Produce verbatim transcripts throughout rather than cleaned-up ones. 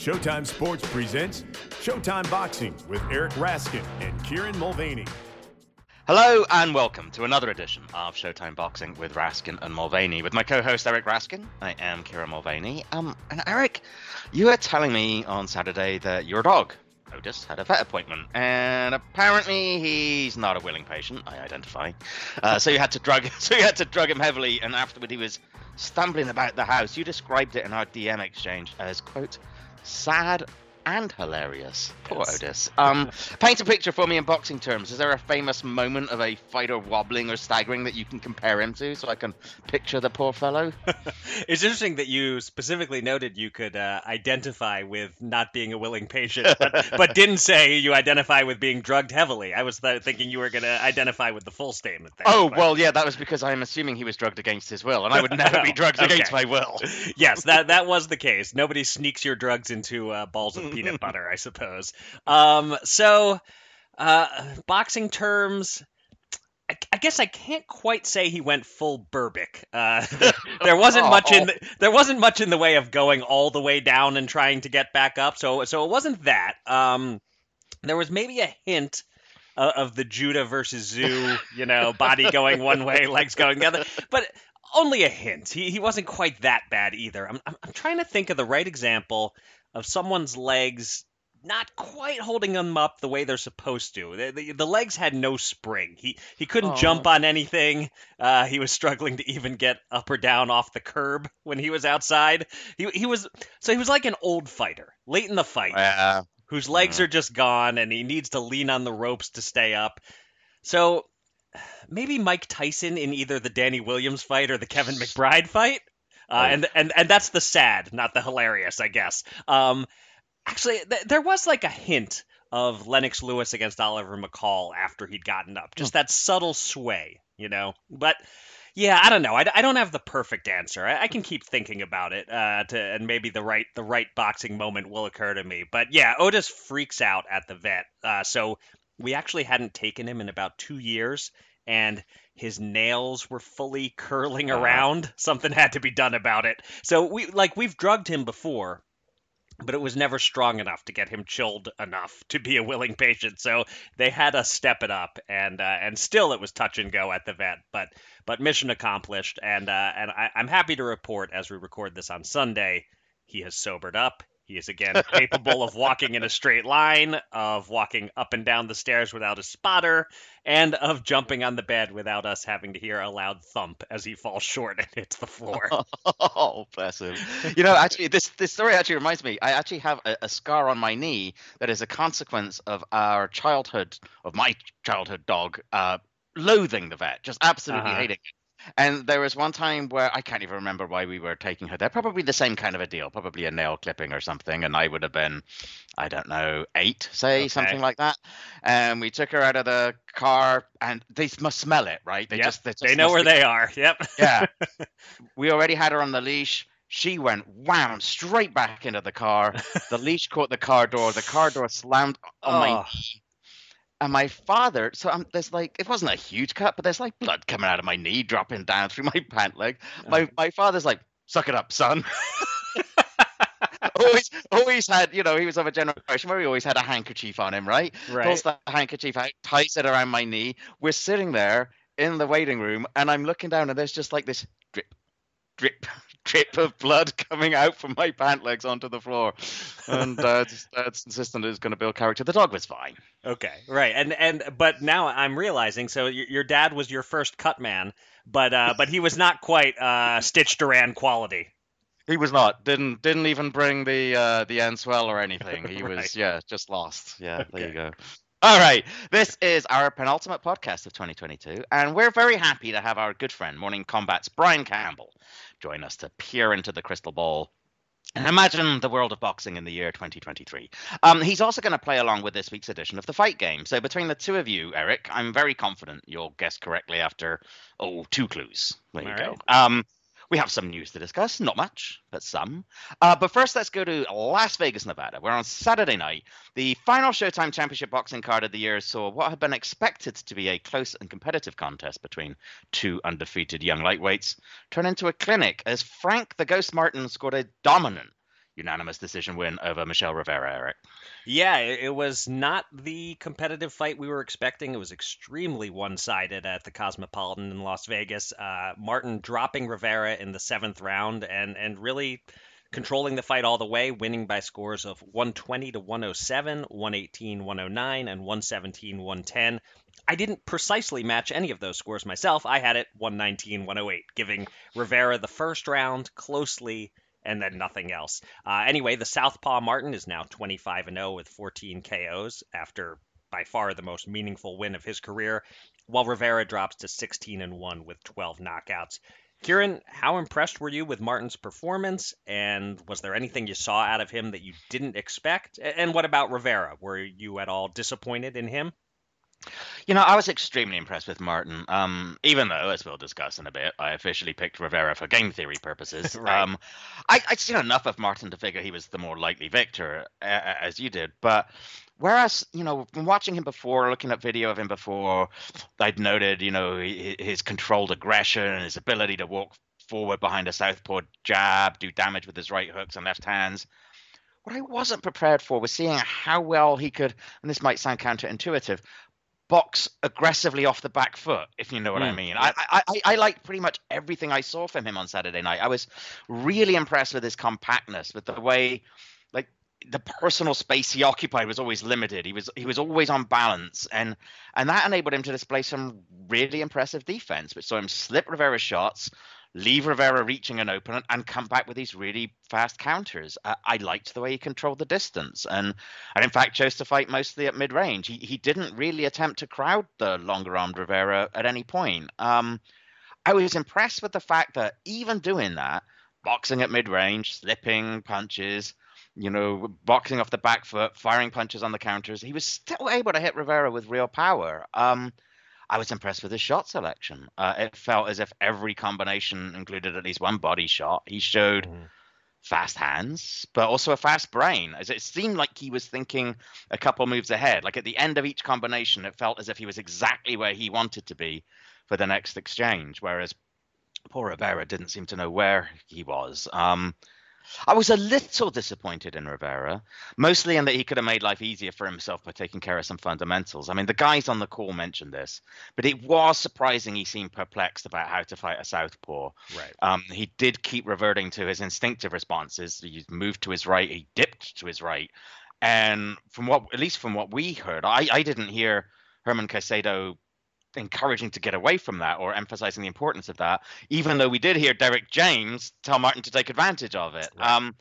Showtime Sports presents Showtime Boxing with Eric Raskin and Kieran Mulvaney. Hello and welcome to another edition of Showtime Boxing with Raskin and Mulvaney. With my co-host Eric Raskin, I am Kieran Mulvaney. Um, and Eric, you were telling me on Saturday that your dog, Otis, had a vet appointment, and apparently he's not a willing patient. I identify. Uh, so you had to drug, so you had to drug him heavily, and afterward he was stumbling about the house. You described it in our D M exchange as, quote, sad and hilarious. Poor yes. Otis. Um, paint a picture for me in boxing terms. Is there a famous moment of a fighter wobbling or staggering that you can compare him to so I can picture the poor fellow? It's interesting that you specifically noted you could uh, identify with not being a willing patient, but, but didn't say you identify with being drugged heavily. I was th- thinking you were going to identify with the full statement there. Oh, but... well, yeah, that was because I'm assuming he was drugged against his will, and I would never be drugged okay. against my will. Yes, that, that was the case. Nobody sneaks your drugs into uh, balls of peanut butter, I suppose. Suppose. Um, so, uh, boxing terms, I, I guess I can't quite say he went full Berbick. Uh, there wasn't much in the, there wasn't much in the way of going all the way down and trying to get back up. So, so it wasn't that. Um, there was maybe a hint of, of the Judah versus Zoo, you know, body going one way, legs going the other, but only a hint. He he wasn't quite that bad either. I'm I'm, I'm trying to think of the right example of someone's legs not quite holding them up the way they're supposed to. The, the, the legs had no spring. He he couldn't Aww. jump on anything. Uh, he was struggling to even get up or down off the curb when he was outside. He he was so he was like an old fighter late in the fight, uh, whose legs mm. are just gone, and he needs to lean on the ropes to stay up. So maybe Mike Tyson in either the Danny Williams fight or the Kevin McBride fight. Uh, oh. and and and that's the sad, not the hilarious, I guess. Um, Actually, th- there was like a hint of Lennox Lewis against Oliver McCall after he'd gotten up. Just that subtle sway, you know? But, yeah, I don't know. I, I don't have the perfect answer. I, I can keep thinking about it, uh, to, and maybe the right the right boxing moment will occur to me. But, yeah, Otis freaks out at the vet. Uh, so we actually hadn't taken him in about two years, and his nails were fully curling uh-huh. around. Something had to be done about it. So, we like we've drugged him before, but it was never strong enough to get him chilled enough to be a willing patient. So they had to step it up, and uh, and still it was touch and go at the vet. But but mission accomplished, and uh, and I, I'm happy to report as we record this on Sunday, he has sobered up. He is again capable of walking in a straight line, of walking up and down the stairs without a spotter, and of jumping on the bed without us having to hear a loud thump as he falls short and hits the floor. Oh, bless him. You know, actually, this, this story actually reminds me, I actually have a, a scar on my knee that is a consequence of our childhood, of my childhood dog, uh, loathing the vet, just absolutely uh-huh. hating it. And there was one time where I can't even remember why we were taking her there. Probably the same kind of a deal, probably a nail clipping or something. And I would have been, I don't know, eight, say, okay. something like that. And we took her out of the car, and they must smell it, right? They yep. just, they, just they know where be... they are. Yep. Yeah. We already had her on the leash. She went wham straight back into the car. The leash caught the car door. The car door slammed on oh. my knee. And my father, so I'm, there's like, it wasn't a huge cut, but there's like blood coming out of my knee, dropping down through my pant leg. My my father's like, suck it up, son. always, always had, you know, he was of a generation where he always had a handkerchief on him, right? Right. Pulls the handkerchief out, ties it around my knee. We're sitting there in the waiting room, and I'm looking down, and there's just like this drip, drip, drip of blood coming out from my pant legs onto the floor. And uh, just, uh, it's insistent it was going to build character. The dog was fine. Okay, right. And and but now I'm realizing, so your, your dad was your first cut man, but uh, but he was not quite uh, Stitch Duran quality. He was not. Didn't didn't even bring the uh, the Enswell or anything. He right. was, yeah, just lost. Yeah, okay. There you go. All right, this is our penultimate podcast of twenty twenty-two, and we're very happy to have our good friend, Morning Combat's Brian Campbell, join us to peer into the crystal ball and imagine the world of boxing in the year twenty twenty-three. Um, he's also going to play along with this week's edition of the Fight Game. So between the two of you, Eric, I'm very confident you'll guess correctly after, oh, two clues. There you All go. right. Um, We have some news to discuss, not much, but some. Uh, but first, let's go to Las Vegas, Nevada, where on Saturday night, the final Showtime Championship boxing card of the year saw what had been expected to be a close and competitive contest between two undefeated young lightweights turn into a clinic as Frank the Ghost Martin scored a dominant unanimous decision win over Michel Rivera, Eric. Yeah, it, it was not the competitive fight we were expecting. It was extremely one-sided at the Cosmopolitan in Las Vegas. Uh, Martin dropping Rivera in the seventh round and and really controlling the fight all the way, winning by scores of one twenty to one oh seven, one eighteen, one oh nine, and one seventeen, one ten. I didn't precisely match any of those scores myself. I had it one nineteen, one oh eight, giving Rivera the first round closely and then nothing else. Uh, anyway, the Southpaw Martin is now twenty-five and oh with fourteen K Os after by far the most meaningful win of his career, while Rivera drops to sixteen and one with twelve knockouts. Kieran, how impressed were you with Martin's performance, and was there anything you saw out of him that you didn't expect? And what about Rivera? Were you at all disappointed in him? You know, I was extremely impressed with Martin, um, even though, as we'll discuss in a bit, I officially picked Rivera for game theory purposes. Right. Um, I, I'd seen enough of Martin to figure he was the more likely victor, uh, as you did. But whereas, you know, from watching him before, looking at video of him before, I'd noted, you know, his controlled aggression, his ability to walk forward behind a southpaw jab, do damage with his right hooks and left hands. What I wasn't prepared for was seeing how well he could, and this might sound counterintuitive, box aggressively off the back foot, if you know what mm, I mean. Yeah. I, I I liked pretty much everything I saw from him on Saturday night. I was really impressed with his compactness, with the way, like, the personal space he occupied was always limited. He was he was always on balance, and and that enabled him to display some really impressive defense, which saw him slip Rivera's shots, leave Rivera reaching an opponent, and come back with these really fast counters. Uh, I liked the way he controlled the distance, and and in fact chose to fight mostly at mid-range. He he didn't really attempt to crowd the longer-armed Rivera at any point. Um, I was impressed with the fact that even doing that, boxing at mid-range, slipping punches, you know, boxing off the back foot, firing punches on the counters, he was still able to hit Rivera with real power. Um, I was impressed with his shot selection. Uh, it felt as if every combination included at least one body shot. He showed mm. fast hands, but also a fast brain, as it seemed like he was thinking a couple moves ahead. Like at the end of each combination, it felt as if he was exactly where he wanted to be for the next exchange, whereas poor Rivera didn't seem to know where he was. Um, I was a little disappointed in Rivera, mostly in that he could have made life easier for himself by taking care of some fundamentals. I mean, the guys on the call mentioned this, but it was surprising he seemed perplexed about how to fight a southpaw. Right. Um, he did keep reverting to his instinctive responses. He moved to his right, he dipped to his right. And from what, at least from what we heard, I, I didn't hear Herman Caicedo encouraging to get away from that or emphasizing the importance of that, even though we did hear Derek James tell Martin to take advantage of it. Right. Um,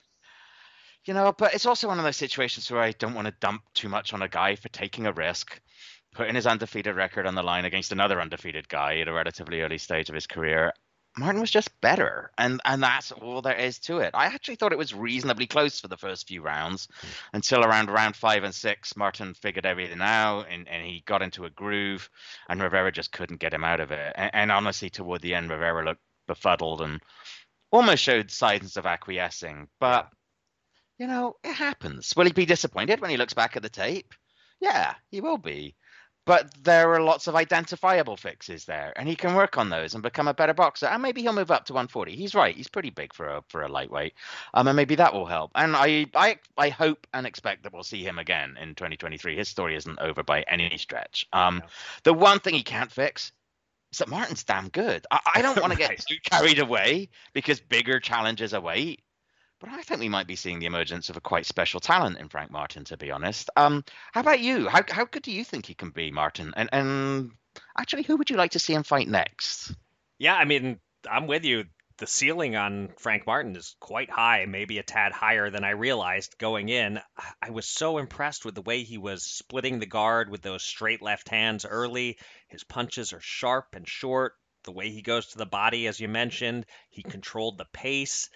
you know, but it's also one of those situations where I don't want to dump too much on a guy for taking a risk, putting his undefeated record on the line against another undefeated guy at a relatively early stage of his career. Martin was just better, and and that's all there is to it. I actually thought it was reasonably close for the first few rounds, mm. until around round five and six, Martin figured everything out, and, and he got into a groove, and Rivera just couldn't get him out of it. And, and honestly, toward the end, Rivera looked befuddled and almost showed signs of acquiescing. But, you know, it happens. Will he be disappointed when he looks back at the tape? Yeah, he will be. But there are lots of identifiable fixes there, and he can work on those and become a better boxer. And maybe he'll move up to one forty. He's right; he's pretty big for a for a lightweight, um, and maybe that will help. And I I I hope and expect that we'll see him again in twenty twenty-three. His story isn't over by any stretch. Um, no. The one thing he can't fix is that Martin's damn good. I, I don't want to get too carried away because bigger challenges await. But I think we might be seeing the emergence of a quite special talent in Frank Martin, to be honest. Um, how about you? How how good do you think he can be, Martin? And and actually, who would you like to see him fight next? Yeah, I mean, I'm with you. The ceiling on Frank Martin is quite high, maybe a tad higher than I realized going in. I was so impressed with the way he was splitting the guard with those straight left hands early. His punches are sharp and short. The way he goes to the body, as you mentioned, he controlled the pace.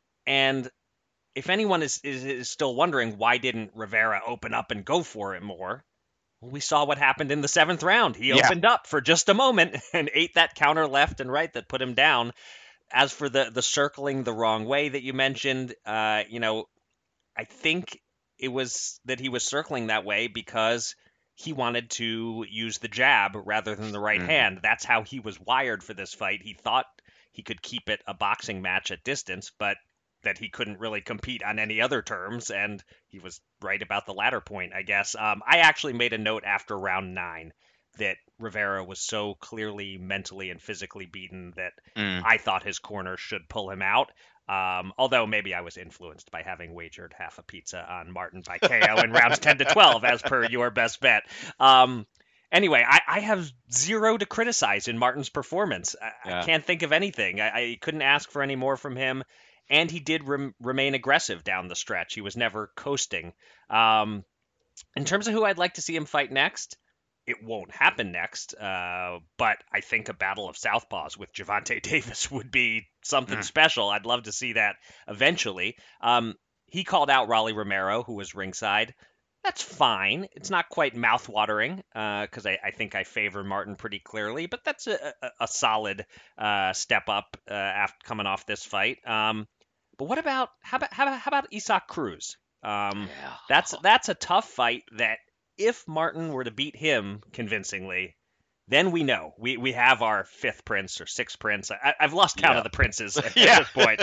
And if anyone is, is, is still wondering why didn't Rivera open up and go for it more, well, we saw what happened in the seventh round. He yeah. opened up for just a moment and ate that counter left and right that put him down. As for the, the circling the wrong way that you mentioned, uh, you know, I think it was that he was circling that way because he wanted to use the jab rather than the right mm. hand. That's how he was wired for this fight. He thought he could keep it a boxing match at distance, but that he couldn't really compete on any other terms, and he was right about the latter point, I guess. Um, I actually made a note after round nine that Rivera was so clearly mentally and physically beaten that Mm. I thought his corner should pull him out. Um, although maybe I was influenced by having wagered half a pizza on Martin by K O in rounds ten to twelve, as per your best bet. Um, anyway, I, I have zero to criticize in Martin's performance. I, Yeah. I can't think of anything. I, I couldn't ask for any more from him. And he did rem- remain aggressive down the stretch. He was never coasting. Um, in terms of who I'd like to see him fight next, it won't happen next, uh, but I think a battle of southpaws with Gervonta Davis would be something Mm. special. I'd love to see that eventually. Um, he called out Raleigh Romero, who was ringside. That's fine. It's not quite mouth-watering because I, I think I favor Martin pretty clearly, but that's a, a, a solid uh, step up uh, after coming off this fight. Um, but what about how about how about, how about Isaac Cruz? Um, Yeah. that's that's a tough fight that if Martin were to beat him convincingly, then we know we, we have our fifth prince or sixth prince. I, I've lost count Yeah. of the princes at Yeah. this point,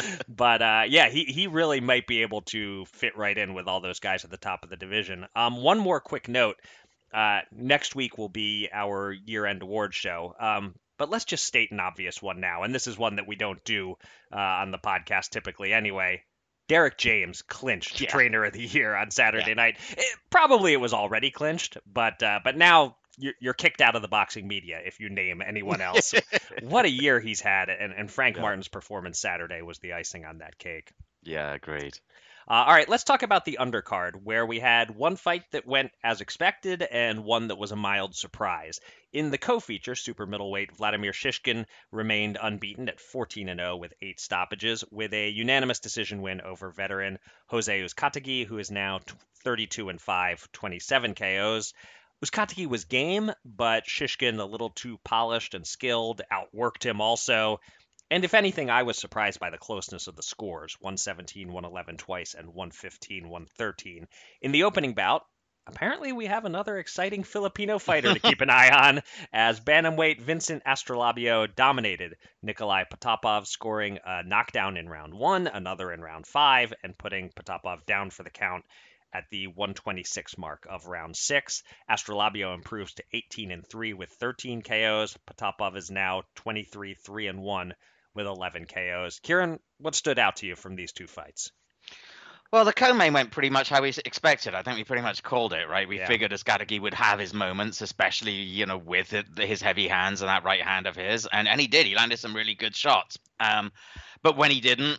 but uh, yeah, he he really might be able to fit right in with all those guys at the top of the division. Um, one more quick note: uh, next week will be our year-end award show. Um, but let's just state an obvious one now, and this is one that we don't do uh, on the podcast typically anyway. Derek James clinched Yeah. Trainer of the Year on Saturday Yeah. night. It, probably it was already clinched, but uh, but now you're, you're kicked out of the boxing media if you name anyone else. What a year he's had, and, and Frank Yeah. Martin's performance Saturday was the icing on that cake. Yeah, agreed. Uh, all right, let's talk about the undercard, where we had one fight that went as expected and one that was a mild surprise. In the co-feature, super middleweight Vladimir Shishkin remained unbeaten at fourteen and oh with eight stoppages, with a unanimous decision win over veteran Jose Uzcategui, who is now thirty-two and five, twenty-seven K Os. Uzcategui was game, but Shishkin, a little too polished and skilled, outworked him also. And if anything, I was surprised by the closeness of the scores, one seventeen, one eleven twice, and one fifteen, one thirteen. In the opening bout, apparently we have another exciting Filipino fighter to keep an eye on, as bantamweight Vincent Astrolabio dominated Nikolai Potapov, scoring a knockdown in round one, another in round five, and putting Potapov down for the count at the one twenty-six mark of round six. Astrolabio improves to eighteen and three with thirteen K Os. Potapov is now twenty-three, three and one with eleven K Os. Kieran, what stood out to you from these two fights? Well, the co-main went pretty much how we expected. I think we pretty much called it, right? We Yeah. figured Uzcategui would have his moments, especially, you know, with it, his heavy hands and that right hand of his. And and he did. He landed some really good shots. Um, but when he didn't,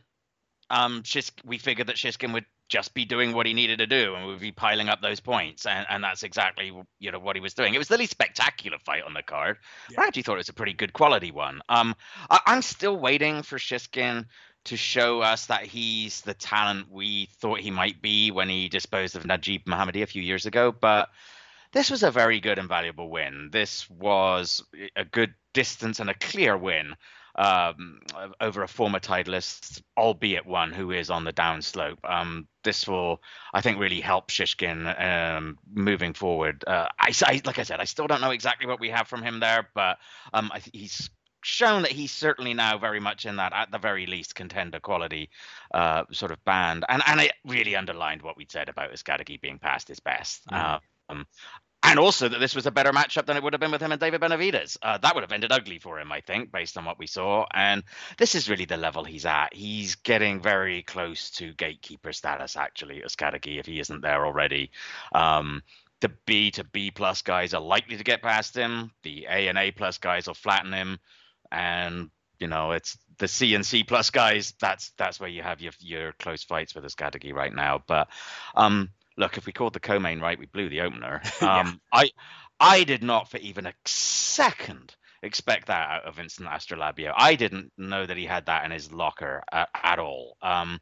um, Shis- we figured that Shishkin would just be doing what he needed to do and would be piling up those points. And, and that's exactly, you know, what he was doing. It was the least spectacular fight on the card. Yeah. I actually thought it was a pretty good quality one. Um, I, I'm still waiting for Shishkin to show us that he's the talent we thought he might be when he disposed of Najib Mohammadi a few years ago. But this was a very good and valuable win. This was a good distance and a clear win um, over a former titleist, albeit one who is on the downslope. Um, this will, I think, really help Shishkin um, moving forward. Uh, I, I, like I said, I still don't know exactly what we have from him there, but um, I, he's shown that he's certainly now very much in that, at the very least, contender quality uh, sort of band. And and it really underlined what we'd said about Uzcategui being past his best. Mm. Um, and also that this was a better matchup than it would have been with him and David Benavidez. Uh, that would have ended ugly for him, I think, based on what we saw. And this is really the level he's at. He's getting very close to gatekeeper status, actually, Uzcategui, if he isn't there already. Um, the B to B plus guys are likely to get past him. The A and A plus guys will flatten him. And, you know, it's the C and C plus guys. That's that's where you have your your close fights with Uzcategui right now. But um, look, if we called the co-main right, we blew the opener. Yeah. Um, I I did not for even a second expect that out of Vincent Astrolabio. I didn't know that he had that in his locker at, at all. Um,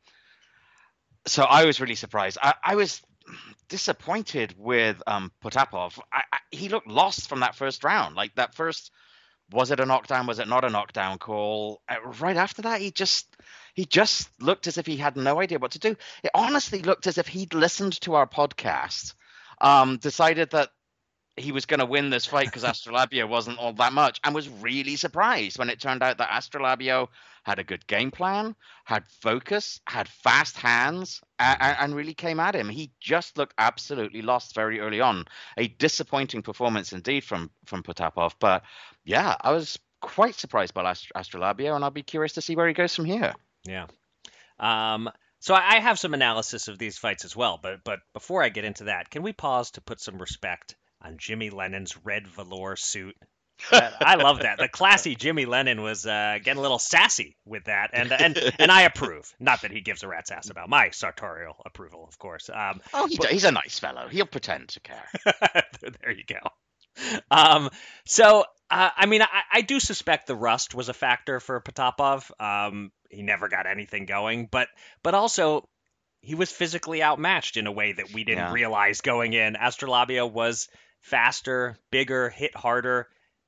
so I was really surprised. I, I was disappointed with um, Potapov. I, I, he looked lost from that first round. Like that first. Was it a knockdown? Was it not a knockdown call? Uh, right after that, he just he just looked as if he had no idea what to do. It honestly looked as if he'd listened to our podcast, um, decided that he was going to win this fight because Astrolabio wasn't all that much, and was really surprised when it turned out that Astrolabio had a good game plan, had focus, had fast hands, uh, and really came at him. He just looked absolutely lost very early on. A disappointing performance indeed from from Potapov. But yeah, I was quite surprised by Ast- Astrolabio, and I'll be curious to see where he goes from here. Yeah. Um, so I have some analysis of these fights as well, but but before I get into that, can we pause to put some respect on Jimmy Lennon's red velour suit? I love that. The classy Jimmy Lennon was uh, getting a little sassy with that, and and and I approve. Not that he gives a rat's ass about my sartorial approval, of course. Um, oh, he, but... he's a nice fellow. He'll pretend to care. There you go. Um, so, uh, I mean, I, I do suspect the rust was a factor for Potapov. Um, he never got anything going, but but also he was physically outmatched in a way that we didn't yeah. realize going in. Astrolabio was faster, bigger, hit harder.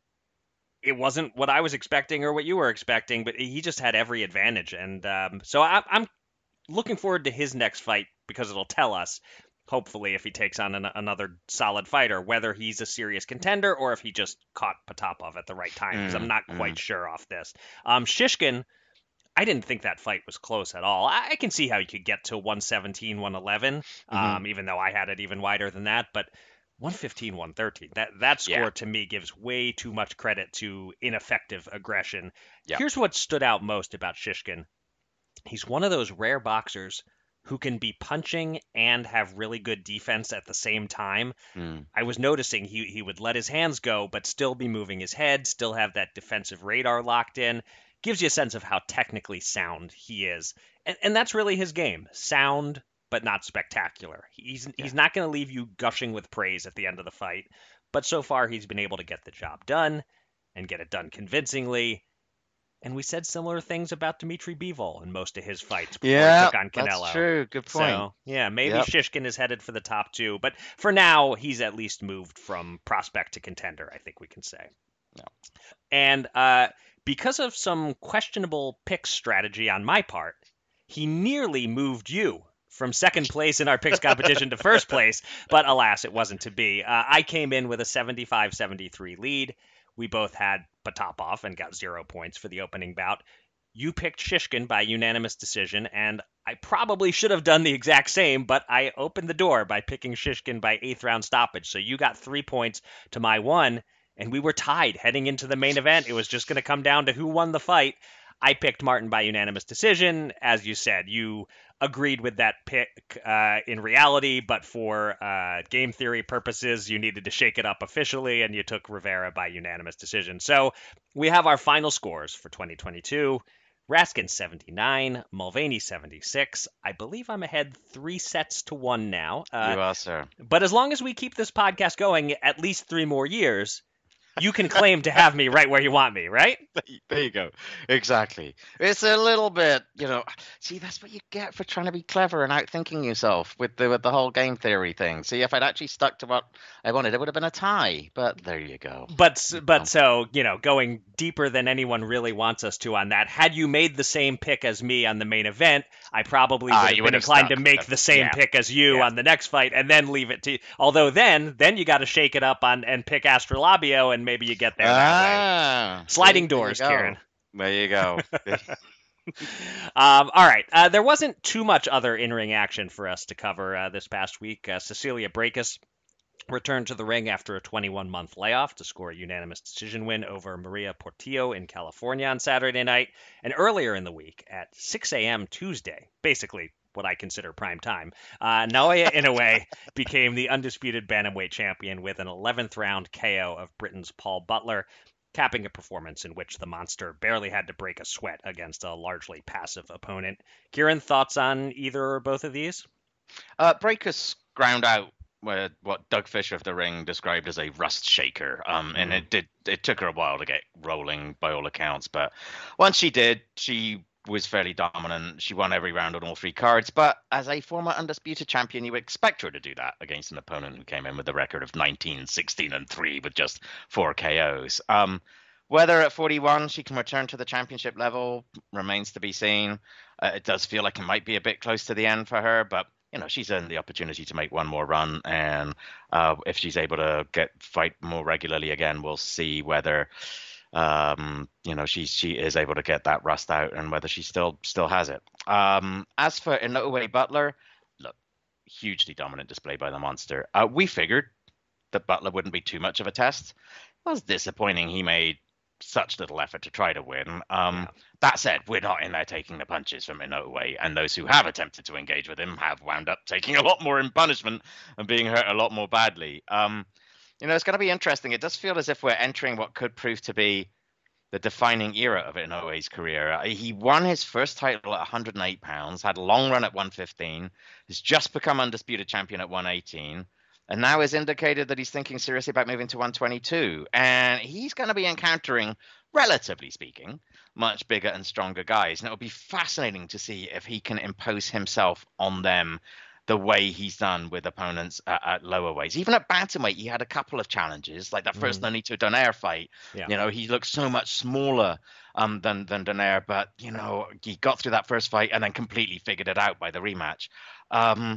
It wasn't what I was expecting or what you were expecting, but he just had every advantage. And um, so I, I'm looking forward to his next fight because it'll tell us, hopefully, if he takes on an, another solid fighter, whether he's a serious contender or if he just caught Potapov at the right time, because mm, I'm not mm. quite sure off this. Um, Shishkin, I didn't think that fight was close at all. I, I can see how you could get to one seventeen, one eleven, mm-hmm. um, even though I had it even wider than that. But one fifteen, one thirteen, that, that score yeah. to me gives way too much credit to ineffective aggression. Yeah. Here's what stood out most about Shishkin. He's one of those rare boxers who can be punching and have really good defense at the same time. Mm. I was noticing he, he would let his hands go, but still be moving his head, still have that defensive radar locked in. Gives you a sense of how technically sound he is. And, and that's really his game. Sound, but not spectacular. He's yeah. he's not going to leave you gushing with praise at the end of the fight. But so far, he's been able to get the job done and get it done convincingly. And we said similar things about Dmitry Bivol in most of his fights before yeah, he took on Canelo. That's true. Good point. So, yeah, maybe yep. Shishkin is headed for the top two. But for now, he's at least moved from prospect to contender, I think we can say. No. And uh, because of some questionable pick strategy on my part, he nearly moved you from second place in our picks competition to first place. But alas, it wasn't to be. Uh, I came in with a seventy-five seventy-three lead. We both had Potapov and got zero points for the opening bout. You picked Shishkin by unanimous decision, and I probably should have done the exact same, but I opened the door by picking Shishkin by eighth round stoppage. So you got three points to my one, and we were tied heading into the main event. It was just going to come down to who won the fight. I picked Martin by unanimous decision. As you said, you agreed with that pick uh, in reality, but for uh, game theory purposes, you needed to shake it up officially, and you took Rivera by unanimous decision. So we have our final scores for twenty twenty-two. Raskin seventy-nine, Mulvaney seventy-six. I believe I'm ahead three sets to one now. Uh, you are, sir. But as long as we keep this podcast going at least three more years, you can claim to have me right where you want me, right? There you go. Exactly. It's a little bit, you know, see, that's what you get for trying to be clever and outthinking yourself with the with the whole game theory thing. See, if I'd actually stuck to what I wanted, it would have been a tie. But there you go. But, but so, you know, going deeper than anyone really wants us to on that, had you made the same pick as me on the main event, I probably would uh, have been would inclined have to make the same yeah. pick as you yeah. on the next fight and then leave it to Although then, then you got to shake it up on and pick Astrolabio, and maybe you get there that ah, way. Sliding see, doors, Kieran. There you go. um, all right. Uh, there wasn't too much other in-ring action for us to cover uh, this past week. Uh, Cecilia Brækhus returned to the ring after a twenty-one month layoff to score a unanimous decision win over Maria Portillo in California on Saturday night. And earlier in the week at six a.m. Tuesday, basically what I consider prime time, uh, Naoya Inoue became the undisputed bantamweight champion with an eleventh round K O of Britain's Paul Butler, capping a performance in which the monster barely had to break a sweat against a largely passive opponent. Kieran, thoughts on either or both of these? Uh, Brækhus ground out what Doug Fisher of the Ring described as a rust shaker, um, mm-hmm. and it did. It took her a while to get rolling by all accounts, but once she did, she was fairly dominant. She won every round on all three cards, but as a former undisputed champion, you would expect her to do that against an opponent who came in with a record of nineteen, sixteen, and three with just four K Os. Um, whether at forty-one she can return to the championship level remains to be seen. Uh, it does feel like it might be a bit close to the end for her, but you know, she's earned the opportunity to make one more run, and uh, if she's able to get fight more regularly again, we'll see whether um, you know, she she is able to get that rust out and whether she still still has it. Um, as for Inoue Butler, look, hugely dominant display by the monster. Uh, we figured that Butler wouldn't be too much of a test. It was disappointing he made such little effort to try to win. Um, yeah. That said, we're not in there taking the punches from Inoue, and those who have attempted to engage with him have wound up taking a lot more in punishment and being hurt a lot more badly. Um, you know, it's going to be interesting. It does feel as if we're entering what could prove to be the defining era of Inoue's career. He won his first title at one hundred eight pounds, had a long run at one fifteen, has just become undisputed champion at one eighteen, and now has indicated that he's thinking seriously about moving to one twenty-two. And he's going to be encountering, relatively speaking, much bigger and stronger guys. And it'll be fascinating to see if he can impose himself on them the way he's done with opponents at, at lower weights. Even at bantamweight, he had a couple of challenges, like that first mm. Nonito Donaire fight. Yeah. You know, he looked so much smaller um, than than Donaire, but you know, he got through that first fight and then completely figured it out by the rematch. Um,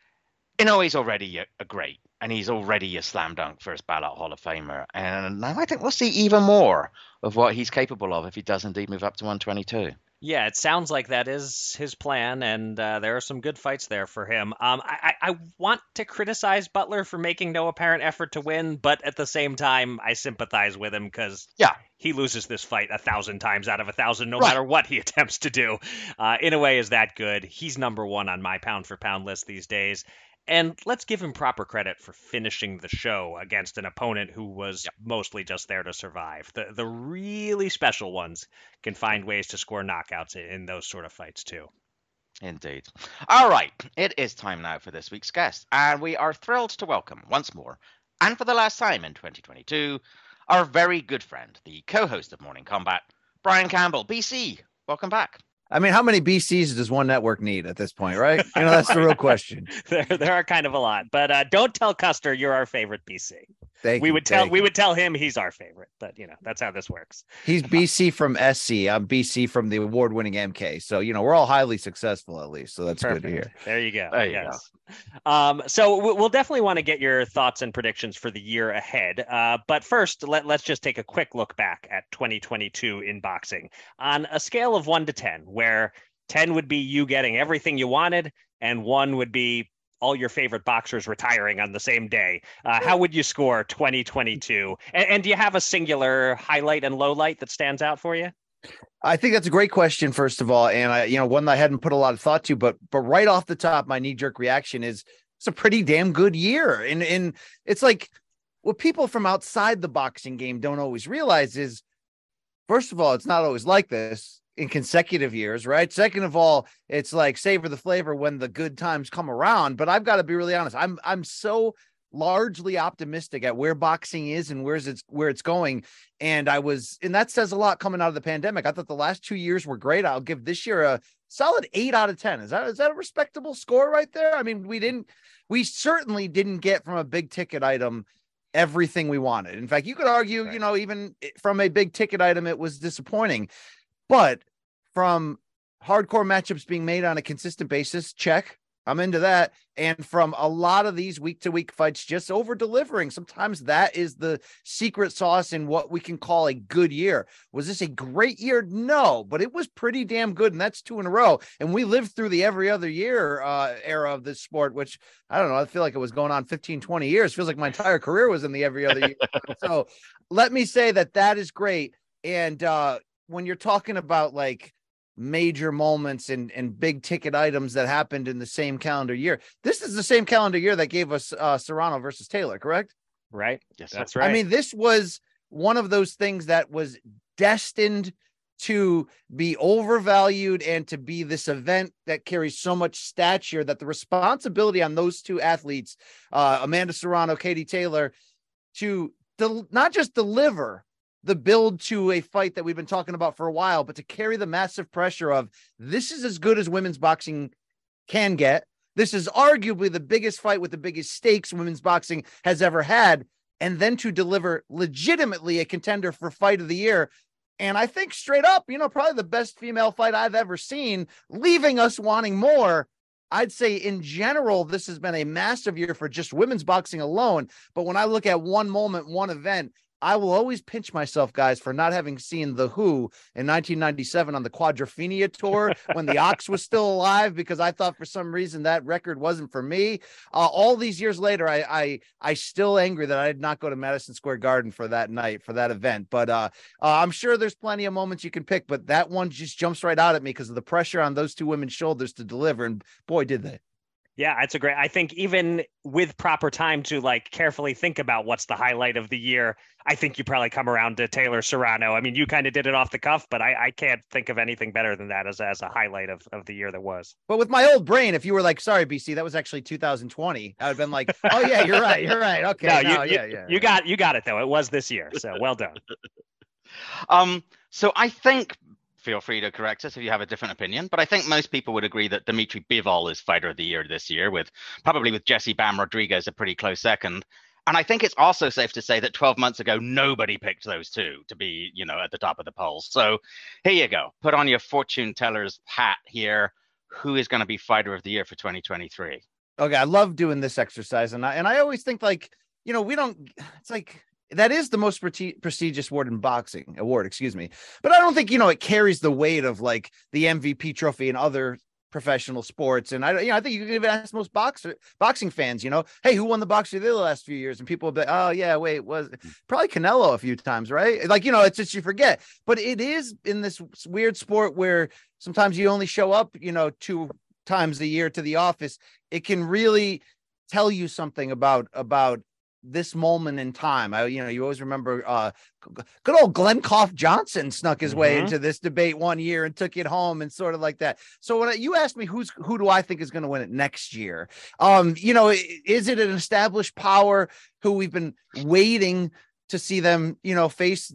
Inoue's already a, a great, and he's already a slam dunk first ballot Hall of Famer. And now I think we'll see even more of what he's capable of if he does indeed move up to one twenty-two. Yeah, it sounds like that is his plan, and uh, there are some good fights there for him. Um, I, I want to criticize Butler for making no apparent effort to win, but at the same time, I sympathize with him because yeah. he loses this fight a thousand times out of a thousand, no right. matter what he attempts to do. Uh, Inoue is that good. He's number one on my pound-for-pound list these days. And let's give him proper credit for finishing the show against an opponent who was yep. mostly just there to survive. The the really special ones can find ways to score knockouts in those sort of fights too. Indeed. All right, it is time now for this week's guest, and we are thrilled to welcome once more, and for the last time in twenty twenty-two, our very good friend, the co-host of Morning Combat, Brian Campbell. B C, welcome back. I mean, how many B Cs does one network need at this point, right? You know, that's the real question. there, there are kind of a lot, but uh, don't tell Custer you're our favorite B C. Thank we you, would tell you. we would tell him he's our favorite, but you know that's how this works. He's B C from S C. I'm B C from the award-winning M K. So you know we're all highly successful at least. So that's Perfect. Good to hear. There you go. There you yes. Go. Um, so we'll definitely want to get your thoughts and predictions for the year ahead. Uh, but first, let, let's just take a quick look back at twenty twenty-two in boxing on a scale of one to ten, where ten would be you getting everything you wanted, and one would be all your favorite boxers retiring on the same day. Uh, how would you score twenty twenty-two? And, and do you have a singular highlight and low light that stands out for you? I think that's a great question, first of all. And I, you know, one that I hadn't put a lot of thought to, but, but right off the top, my knee jerk reaction is it's a pretty damn good year. And, and it's like what people from outside the boxing game don't always realize is, first of all, it's not always like this in consecutive years, right? Second of all, it's like savor the flavor when the good times come around. But I've got to be really honest. I'm I'm so largely optimistic at where boxing is and where's it's where it's going. And I was, and that says a lot coming out of the pandemic. I thought the last two years were great. I'll give this year a solid eight out of ten. Is that is that a respectable score right there? I mean, we didn't, we certainly didn't get from a big ticket item everything we wanted. In fact, you could argue, right. you know, even from a big ticket item, it was disappointing. But from hardcore matchups being made on a consistent basis, check, I'm into that. And from a lot of these week to week fights, just over delivering. Sometimes that is the secret sauce in what we can call a good year. Was this a great year? No, but it was pretty damn good. And that's two in a row. And we lived through the every other year uh, era of this sport, which I don't know. I feel like it was going on fifteen, twenty years. Feels like my entire career was in the every other year. So let me say that that is great. And, uh, when you're talking about like major moments and, and big ticket items that happened in the same calendar year, this is the same calendar year that gave us uh, Serrano versus Taylor, correct? Right. Yes, that's right. I mean, this was one of those things that was destined to be overvalued and to be this event that carries so much stature that the responsibility on those two athletes, uh, Amanda Serrano, Katie Taylor, to del- not just deliver the build to a fight that we've been talking about for a while, but to carry the massive pressure of this is as good as women's boxing can get. This is arguably the biggest fight with the biggest stakes women's boxing has ever had. And then to deliver legitimately a contender for fight of the year. And I think straight up, you know, probably the best female fight I've ever seen, leaving us wanting more. I'd say in general, this has been a massive year for just women's boxing alone. But when I look at one moment, one event, I will always pinch myself, guys, for not having seen The Who in nineteen ninety-seven on the Quadrophenia tour when the Ox was still alive, because I thought for some reason that record wasn't for me. Uh, all these years later, I, I I still angry that I did not go to Madison Square Garden for that night, for that event. But uh, uh, I'm sure there's plenty of moments you can pick, but that one just jumps right out at me because of the pressure on those two women's shoulders to deliver. And boy, did they. Yeah, it's a great, I think even with proper time to like carefully think about what's the highlight of the year, I think you probably come around to Taylor Serrano. I mean, you kind of did it off the cuff, but I, I can't think of anything better than that as, as a highlight of, of the year that was. But with my old brain, if you were like, sorry, B C, that was actually two thousand twenty, I would have been like, oh yeah, you're right. You're right. Okay. No, no, you, yeah, you, yeah. You got, you got it though. It was this year. So well done. Um, so I think, feel free to correct us if you have a different opinion, but I think most people would agree that Dimitri Bivol is fighter of the year this year, with probably with Jesse Bam Rodriguez a pretty close second. And I think it's also safe to say that twelve months ago, nobody picked those two to be, you know, at the top of the polls. So here you go. Put on your fortune teller's hat here. Who is going to be fighter of the year for twenty twenty-three? Okay. I love doing this exercise. And I, and I always think like, you know, we don't, it's like, that is the most pre- prestigious award in boxing award, excuse me. But I don't think, you know, it carries the weight of like the M V P trophy and other professional sports. And I, you know, I think you can even ask most boxer boxing fans, you know, hey, who won the boxer of the last few years? And people will be, oh yeah, wait, it was probably Canelo a few times, right? Like, you know, it's just, you forget, but it is in this weird sport where sometimes you only show up, you know, two times a year to the office. It can really tell you something about, about, this moment in time. I, you know, you always remember uh good old Glenn Koff Johnson snuck his mm-hmm. way into this debate one year and took it home and sort of like that. So when I, you asked me who's who do I think is going to win it next year? Um, you know, is it an established power who we've been waiting to see them, you know, face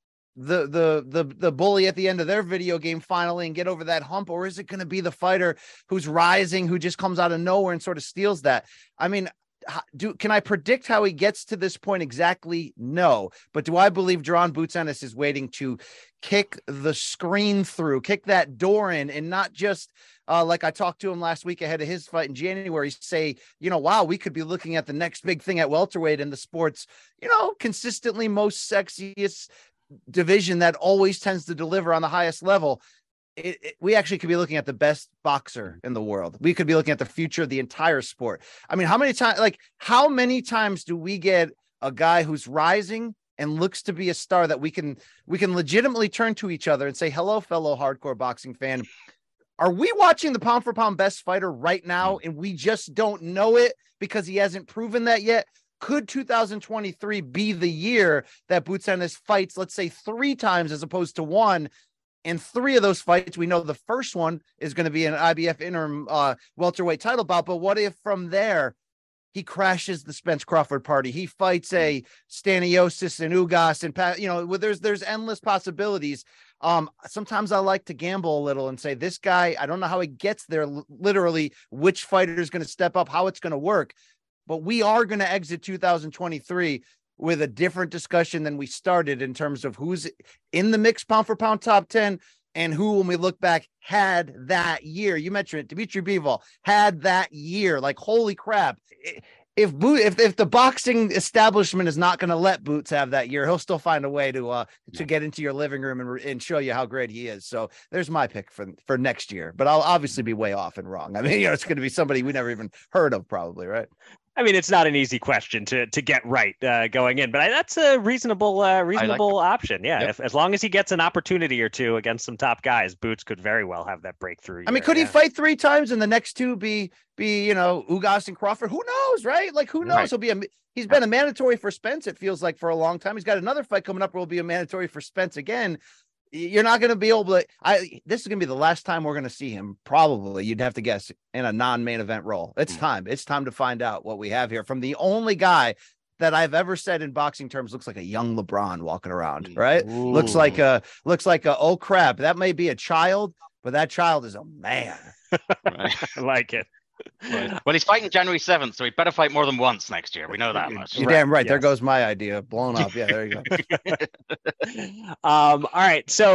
the the the the bully at the end of their video game finally and get over that hump, or is it going to be the fighter who's rising, who just comes out of nowhere and sort of steals that? I mean, Do can I predict how he gets to this point exactly? No. But do I believe Jaron Boots Ennis is waiting to kick the screen through, kick that door in, and not just uh, like I talked to him last week ahead of his fight in January, say, you know, wow, we could be looking at the next big thing at welterweight in the sport's, you know, consistently most sexiest division that always tends to deliver on the highest level. It, it, we actually could be looking at the best boxer in the world. We could be looking at the future of the entire sport. I mean, how many times, like how many times do we get a guy who's rising and looks to be a star that we can, we can legitimately turn to each other and say, hello, fellow hardcore boxing fan. Are we watching the pound for pound best fighter right now? And we just don't know it because he hasn't proven that yet. Could two thousand twenty-three be the year that Boots Ennis fights, let's say three times as opposed to one? And three of those fights, we know the first one is going to be an I B F interim uh, welterweight title bout. But what if from there he crashes the Spence Crawford party? He fights a Staniosis and Ugas and, you know, there's there's endless possibilities. Um, sometimes I like to gamble a little and say, this guy, I don't know how he gets there, literally, which fighter is going to step up, how it's going to work. But we are going to exit two thousand twenty-three with a different discussion than we started in terms of who's in the mixed pound for pound top ten and who, when we look back, had that year. You mentioned it, Dimitri Bivol had that year. Like, holy crap. If Boot, if, if the boxing establishment is not going to let Boots have that year, he'll still find a way to, uh, to get into your living room and, and show you how great he is. So there's my pick for, for next year, but I'll obviously be way off and wrong. I mean, you know, it's going to be somebody we never even heard of probably, right? I mean, it's not an easy question to to get right uh, going in, but I, that's a reasonable uh, reasonable like option. Yeah, yep. if, as long as he gets an opportunity or two against some top guys, Boots could very well have that breakthrough year. I mean, could yeah. he fight three times and the next two be be you know Ugas and Crawford? Who knows, right? Like, who knows? Right. He'll be a he's been a mandatory for Spence. It feels like for a long time. He's got another fight coming up where will be a mandatory for Spence again. You're not going to be able to. I this is going to be the last time we're going to see him. Probably, you'd have to guess, in a non-main event role. It's time. It's time to find out what we have here from the only guy that I've ever said in boxing terms looks like a young LeBron walking around. Right? Ooh. Looks like a looks like a oh crap. That may be a child, but that child is a man. Right. I like it. Right. Well, he's fighting January seventh, so he better fight more than once next year. We know that much. You're right. Damn right. Yes. There goes my idea. Blown up. Yeah, there you go. um, all right. So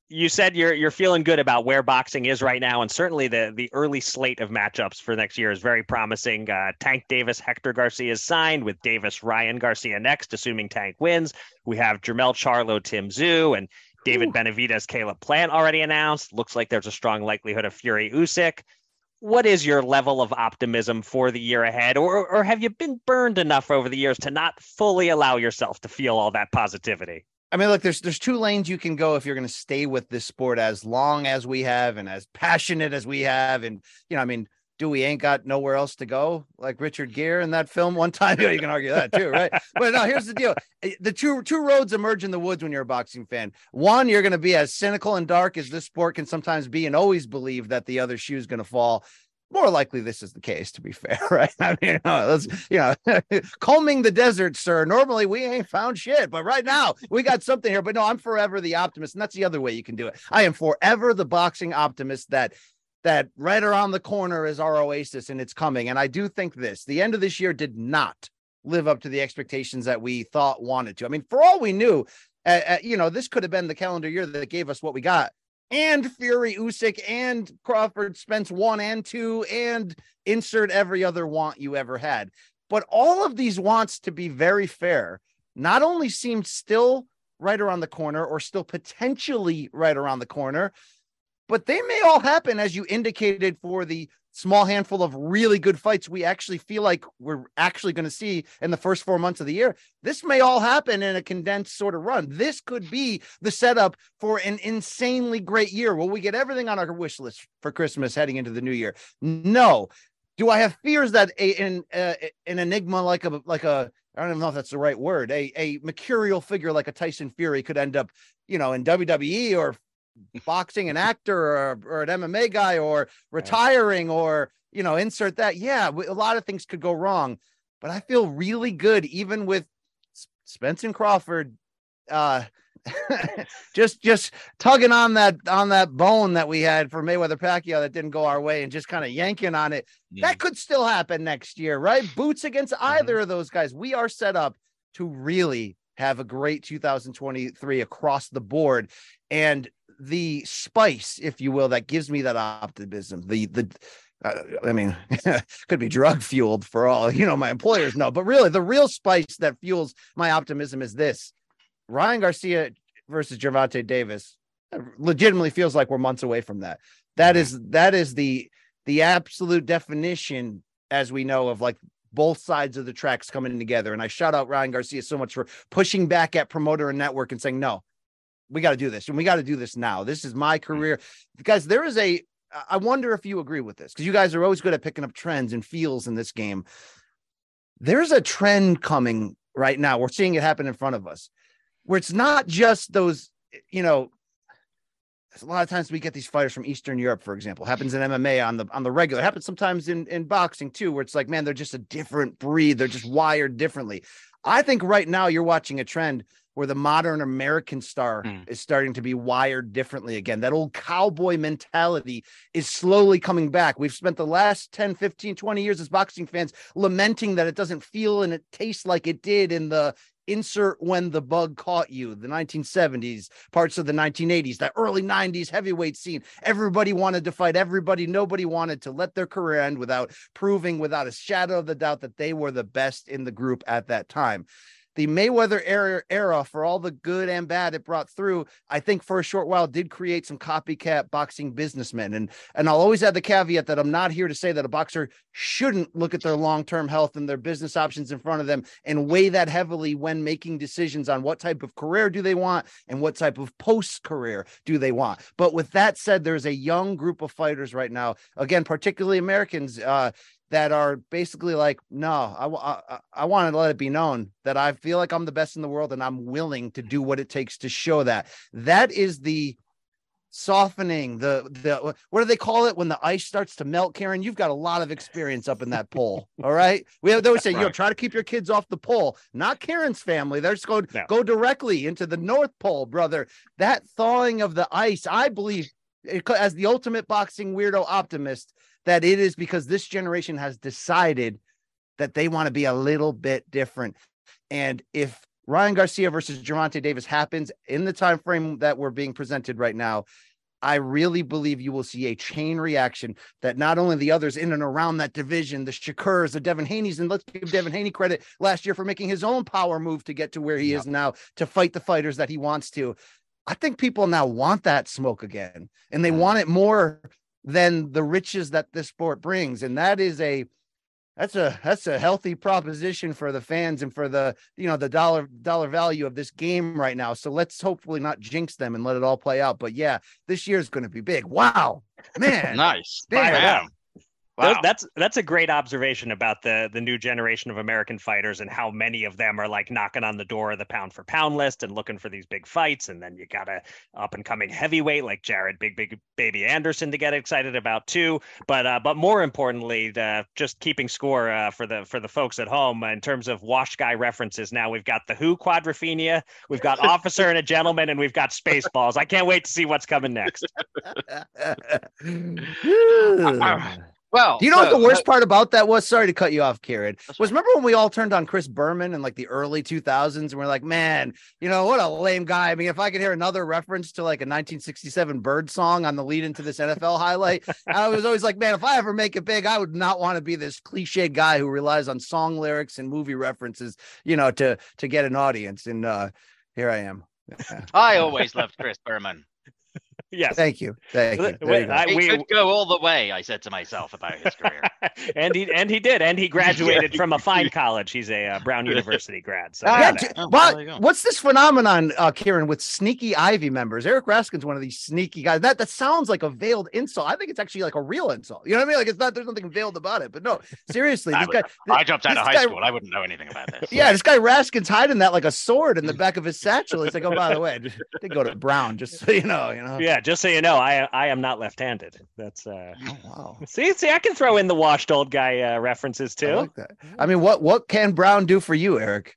you said you're you're feeling good about where boxing is right now, and certainly the the early slate of matchups for next year is very promising. Uh, Tank Davis, Hector Garcia is signed, with Davis, Ryan Garcia next, assuming Tank wins. We have Jermell Charlo, Tim Tszyu, and David Ooh. Benavidez, Caleb Plant already announced. Looks like there's a strong likelihood of Fury Usyk. What is your level of optimism for the year ahead, or or have you been burned enough over the years to not fully allow yourself to feel all that positivity? I mean, look, there's there's two lanes you can go if you're going to stay with this sport as long as we have and as passionate as we have. And, you know, I mean, do we ain't got nowhere else to go, like Richard Gere in that film one time? You can argue that too, right? But no, here's the deal. The two two roads emerge in the woods when you're a boxing fan. One, you're going to be as cynical and dark as this sport can sometimes be and always believe that the other shoe is going to fall. More likely this is the case, to be fair, right? I mean, you know, let's, you know, combing the desert, sir. Normally we ain't found shit, but right now we got something here. But no, I'm forever the optimist, and that's the other way you can do it. I am forever the boxing optimist that that right around the corner is our oasis, and it's coming. And I do think this, the end of this year did not live up to the expectations that we thought wanted to. I mean, for all we knew, uh, uh, you know, this could have been the calendar year that gave us what we got. And Fury, Usyk, and Crawford, Spence one and two, and insert every other want you ever had. But all of these wants, to be very fair, not only seemed still right around the corner or still potentially right around the corner, but they may all happen, as you indicated, for the small handful of really good fights we actually feel like we're actually going to see in the first four months of the year. This may all happen in a condensed sort of run. This could be the setup for an insanely great year. Will we get everything on our wish list for Christmas heading into the new year? No. Do I have fears that a, an, uh, an enigma like a, like a, I don't even know if that's the right word, a, a mercurial figure like a Tyson Fury could end up, you know, in W W E or boxing, an actor or, or an M M A guy, or retiring, or, you know, insert that. Yeah, a lot of things could go wrong, but I feel really good, even with Spence and Crawford, uh, just, just tugging on that, on that bone that we had for Mayweather Pacquiao that didn't go our way, and just kind of yanking on it. Yeah. That could still happen next year, right? Boots against either mm-hmm. of those guys. We are set up to really have a great two thousand twenty-three across the board. And the spice, if you will, that gives me that optimism, the, the, uh, I mean, could be drug fueled for all, you know, my employers know, but really the real spice that fuels my optimism is this: Ryan Garcia versus Gervonta Davis. Legitimately feels like we're months away from that. That is, that is the, the absolute definition, as we know, of like both sides of the tracks coming together. And I shout out Ryan Garcia so much for pushing back at promoter and network and saying, no, we got to do this, and we got to do this now. This is my career. Guys, there is a, I wonder if you agree with this, because you guys are always good at picking up trends and feels in this game. There's a trend coming right now. We're seeing it happen in front of us, where it's not just those, you know, a lot of times we get these fighters from Eastern Europe, for example. It happens in M M A on the on the regular. It happens sometimes in, in boxing too, where it's like, man, they're just a different breed. They're just wired differently. I think right now you're watching a trend where the modern American star mm. is starting to be wired differently again. That old cowboy mentality is slowly coming back. We've spent the last ten, fifteen, twenty years as boxing fans lamenting that it doesn't feel and it tastes like it did in the insert when the bug caught you, the nineteen seventies, parts of the nineteen eighties, the early nineties heavyweight scene. Everybody wanted to fight everybody. Nobody wanted to let their career end without proving, without a shadow of the doubt, that they were the best in the group at that time. The Mayweather era, era, for all the good and bad it brought through, I think for a short while did create some copycat boxing businessmen. And, and I'll always add the caveat that I'm not here to say that a boxer shouldn't look at their long-term health and their business options in front of them and weigh that heavily when making decisions on what type of career do they want and what type of post-career do they want. But with that said, there's a young group of fighters right now, again, particularly Americans, uh, that are basically like, no, I, I, I want to let it be known that I feel like I'm the best in the world and I'm willing to do what it takes to show that. That is the softening, the, the, what do they call it when the ice starts to melt, Karen? You've got a lot of experience up in that pole. All right. We have, they always say, right. you know, try to keep your kids off the pole, not Karen's family. They're just going, no. go directly into the North Pole, brother. That thawing of the ice, I believe, as the ultimate boxing weirdo optimist, that it is because this generation has decided that they want to be a little bit different. And if Ryan Garcia versus Gervonta Davis happens in the time frame that we're being presented right now, I really believe you will see a chain reaction that not only the others in and around that division, the Shakurs, the Devin Haney's, and let's give Devin Haney credit last year for making his own power move to get to where he yep. is now, to fight the fighters that he wants to. I think people now want that smoke again, and they want it more than the riches that this sport brings. And that is a, that's a, that's a healthy proposition for the fans and for the, you know, the dollar, dollar value of this game right now. So let's hopefully not jinx them and let it all play out. But yeah, this year is going to be big. Wow, man. Nice. Wow. Wow. That's that's a great observation about the the new generation of American fighters and how many of them are like knocking on the door of the pound for pound list and looking for these big fights. And then you got a up and coming heavyweight like Jared Big Big Baby Anderson to get excited about too. But uh, but more importantly, the, just keeping score uh, for the for the folks at home in terms of Wash Guy references. Now we've got the Who Quadrophenia, we've got Officer and a Gentleman, and we've got Spaceballs. I can't wait to see what's coming next. Well, do you know so, what the worst uh, part about that was? Sorry to cut you off, Kieran. Was remember when we all turned on Chris Berman in like the early two thousands and we're like, man, you know, what a lame guy. I mean, if I could hear another reference to like a nineteen sixty-seven Bird song on the lead into this N F L highlight, I was always like, man, if I ever make it big, I would not want to be this cliche guy who relies on song lyrics and movie references, you know, to to get an audience. And uh, here I am. I always loved Chris Berman. Yes. Thank you. Thank you. Wait, you I, he we, could go all the way, I said to myself about his career. and he and he did. And he graduated from a fine college. He's a uh, Brown University grad. So yeah, d- oh, but what's this phenomenon, uh, Kieran, with sneaky Ivy members? Eric Raskin's one of these sneaky guys. That that sounds like a veiled insult. I think it's actually like a real insult. You know what I mean? Like it's not, there's nothing veiled about it. But no, seriously. I, this would, guy, I jumped out of high guy, school. I wouldn't know anything about this. Yeah, this guy Raskin's hiding that like a sword in the back of his satchel. It's like, oh, by the way, I did go to Brown, just so you know, you know. Yeah, just so you know, I I am not left-handed. That's uh oh, wow. See, see, I can throw in the washed old guy uh, references too. I like that. I mean, what what can Brown do for you, Eric?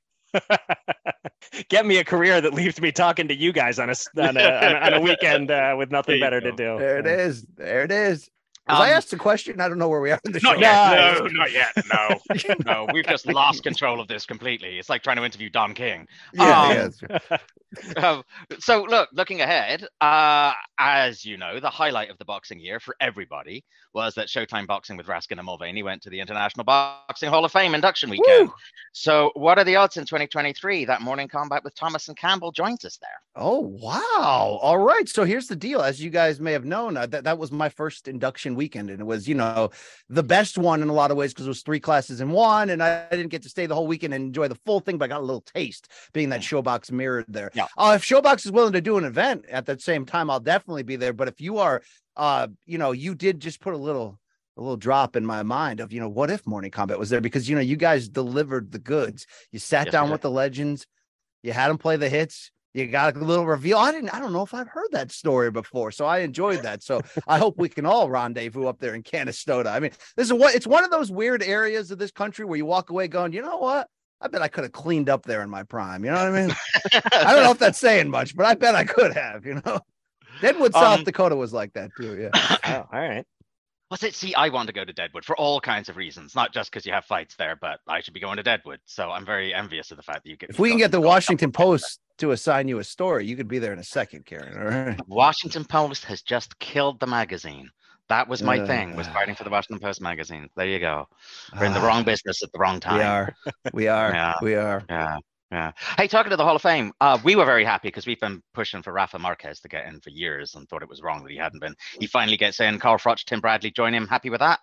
Get me a career that leaves me talking to you guys on a on a, on a, on a weekend uh, with nothing better go. to do. There it is. There it is. Was um, I asked a question? I don't know where we are in the not show. Yet. No, not yet. No, no, we've just lost control of this completely. It's like trying to interview Don King. Yeah. Um, yeah uh, so, look, looking ahead, uh, as you know, the highlight of the boxing year for everybody was that Showtime Boxing with Raskin and Mulvaney went to the International Boxing Hall of Fame induction weekend. Woo! So, what are the odds in twenty twenty-three that Morning Combat with Thomas and Campbell joins us there? Oh, wow. All right. So here's the deal. As you guys may have known, uh, that, that was my first induction weekend. And it was, you know, the best one in a lot of ways because it was three classes in one. And I, I didn't get to stay the whole weekend and enjoy the full thing, but I got a little taste being that Showbox mirrored there. Yeah. Uh, if Showbox is willing to do an event at the same time, I'll definitely be there. But if you are, uh, you know, you did just put a little a little drop in my mind of, you know, what if Morning Combat was there? Because, you know, you guys delivered the goods. You sat yes, down with the legends. You had them play the hits. You got a little reveal. I didn't, I don't know if I've heard that story before. So I enjoyed that. So I hope we can all rendezvous up there in Canastota. I mean, this is what it's one of those weird areas of this country where you walk away going, you know what? I bet I could have cleaned up there in my prime. You know what I mean? I don't know if that's saying much, but I bet I could have, you know. Deadwood, South um, Dakota was like that too. Yeah. Oh, all right. What's it? See, I want to go to Deadwood for all kinds of reasons, not just because you have fights there, but I should be going to Deadwood. So I'm very envious of the fact that you get. If we can get the Washington Post to assign you a story, you could be there in a second, Kieran. All right. Washington Post has just killed the magazine. That was my uh, thing, was writing for the Washington Post magazine. There you go. We're in the uh, wrong business at the wrong time. We are. We are. yeah. We are. Yeah. Yeah. Hey, talking to the Hall of Fame, uh, we were very happy because we've been pushing for Rafa Marquez to get in for years and thought it was wrong that he hadn't been. He finally gets in. Carl Froch, Tim Bradley join him. Happy with that?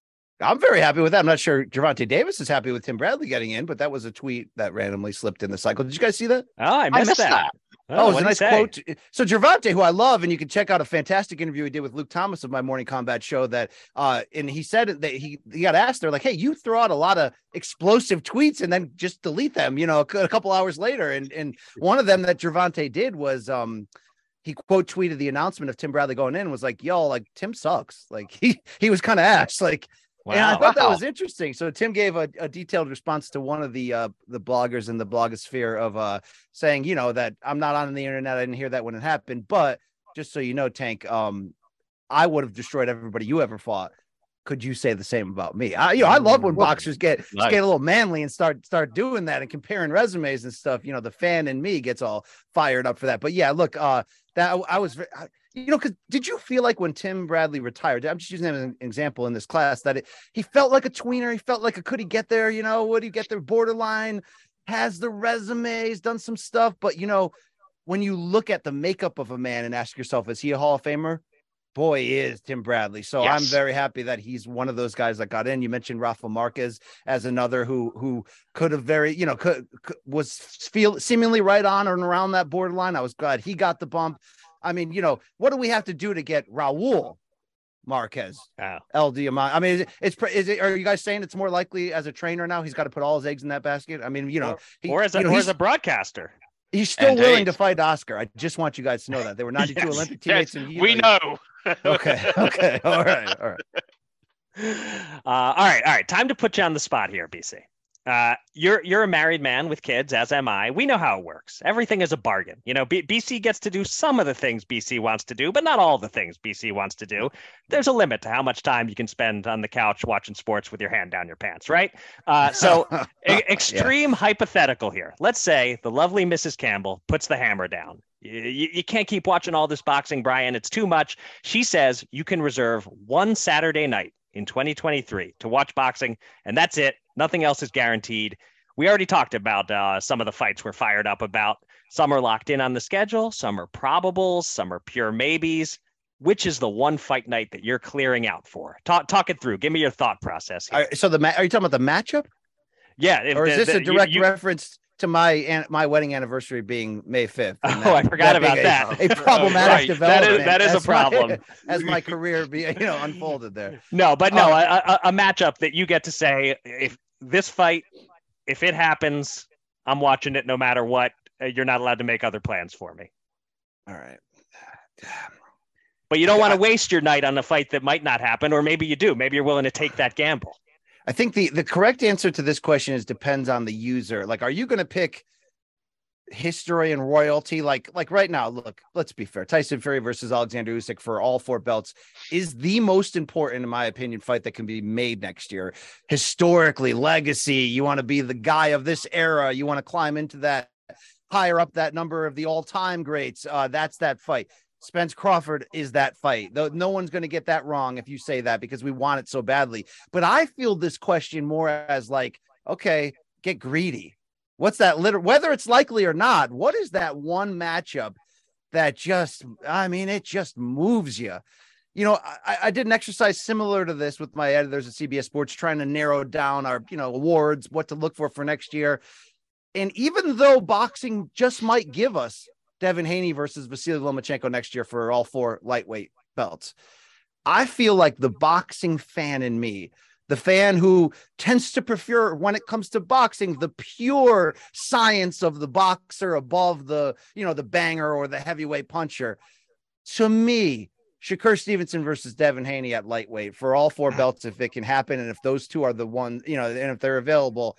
I'm very happy with that. I'm not sure Gervonta Davis is happy with Tim Bradley getting in, but that was a tweet that randomly slipped in the cycle. Did you guys see that? Oh, I missed, I missed that. that. Oh, oh it was a nice quote. So Gervonta, who I love, and you can check out a fantastic interview he did with Luke Thomas of my Morning Combat show that, uh, and he said that he, he got asked there like, hey, you throw out a lot of explosive tweets and then just delete them, you know, a, a couple hours later. And, and one of them that Gervonta did was, um, he quote tweeted the announcement of Tim Bradley going in and was like, yo, like Tim sucks. Like he, he was kind of asked like, wow. And I thought that was interesting. So Tim gave a, a detailed response to one of the uh, the bloggers in the blogosphere of uh, saying, you know, that I'm not on the internet. I didn't hear that when it happened. But just so you know, Tank, um, I would have destroyed everybody you ever fought. could you say the same about me? I, you know, I love when boxers get Nice. get a little manly and start start doing that and comparing resumes and stuff. You know, the fan in me gets all fired up for that. But yeah, look, uh, that I was, I, you know, because did you feel like when Tim Bradley retired? I'm just using him as an example in this class that it, he felt like a tweener. He felt like a could he get there? You know, would he get there? Borderline, has the resumes, done some stuff, but you know, when you look at the makeup of a man and ask yourself, is he a Hall of Famer? Boy, is Tim Bradley. So Yes. I'm very happy that he's one of those guys that got in. You mentioned Rafa Marquez as another who who could have very, you know, could, could was feel seemingly right on and around that borderline. I was glad he got the bump. I mean, you know, what do we have to do to get Raul Marquez, Oh. L D Amon? I mean, it's is it? Are you guys saying it's more likely as a trainer now? He's got to put all his eggs in that basket. I mean, you know, he, or as a, you know, or he's, as a broadcaster. he's still Indeed. willing to fight Oscar. I just want you guys to know that they were ninety-two Yes, Olympic teammates, Yes, and he, we know. Okay, okay, all right, all right. Uh, all right, all right. Time to put you on the spot here, B C. Uh, you're you're a married man with kids, as am I. We know how it works. Everything is a bargain. You know, B- BC gets to do some of the things B C wants to do, but not all the things B C wants to do. There's a limit to how much time you can spend on the couch watching sports with your hand down your pants, right? Uh, so, e- extreme hypothetical here. Let's say the lovely Missus Campbell puts the hammer down. You, you can't keep watching all this boxing, Brian. It's too much. She says you can reserve one Saturday night in twenty twenty-three to watch boxing, and that's it. Nothing else is guaranteed. We already talked about uh, some of the fights we're fired up about. Some are locked in on the schedule. Some are probables. Some are pure maybes. Which is the one fight night that you're clearing out for? Talk talk it through. Give me your thought process here. All right, so the ma- are you talking about the matchup, Yeah. if or is the- this the- a direct you- you- reference to my an- my wedding anniversary being May fifth? Oh, I forgot about being a- that. A problematic Right. That is- development. that is a as my- problem. as my career be you know unfolded there. No, but no, Uh, a, a, a matchup that you get to say, if this fight, if it happens, I'm watching it no matter what. Uh, You're not allowed to make other plans for me. All right. But you don't I- want I- to waste your night on a fight that might not happen, or maybe you do. Maybe you're willing to take that gamble. I think the the correct answer to this question is depends on the user. Like, are you going to pick history and royalty? Like, like right now, look, let's be fair. Tyson Fury versus Alexander Usyk for all four belts is the most important, in my opinion, fight that can be made next year. Historically, legacy. You want to be the guy of this era. You want to climb into that higher up that number of the all-time greats. Uh, that's that fight. Spence Crawford is that fight. Though no one's going to get that wrong if you say that, because we want it so badly. But I feel this question more as like, okay, get greedy. What's that liter- whether it's likely or not, what is that one matchup that just, I mean, it just moves you? You know, I, I did an exercise similar to this with my editors at C B S Sports, trying to narrow down our, you know, awards, what to look for for next year. And even though boxing just might give us Devin Haney versus Vasily Lomachenko next year for all four lightweight belts, I feel like the boxing fan in me, the fan who tends to prefer, when it comes to boxing, the pure science of the boxer above the, you know, the banger or the heavyweight puncher. To me, Shakur Stevenson versus Devin Haney at lightweight for all four belts, if it can happen, and if those two are the ones, you know, and if they're available,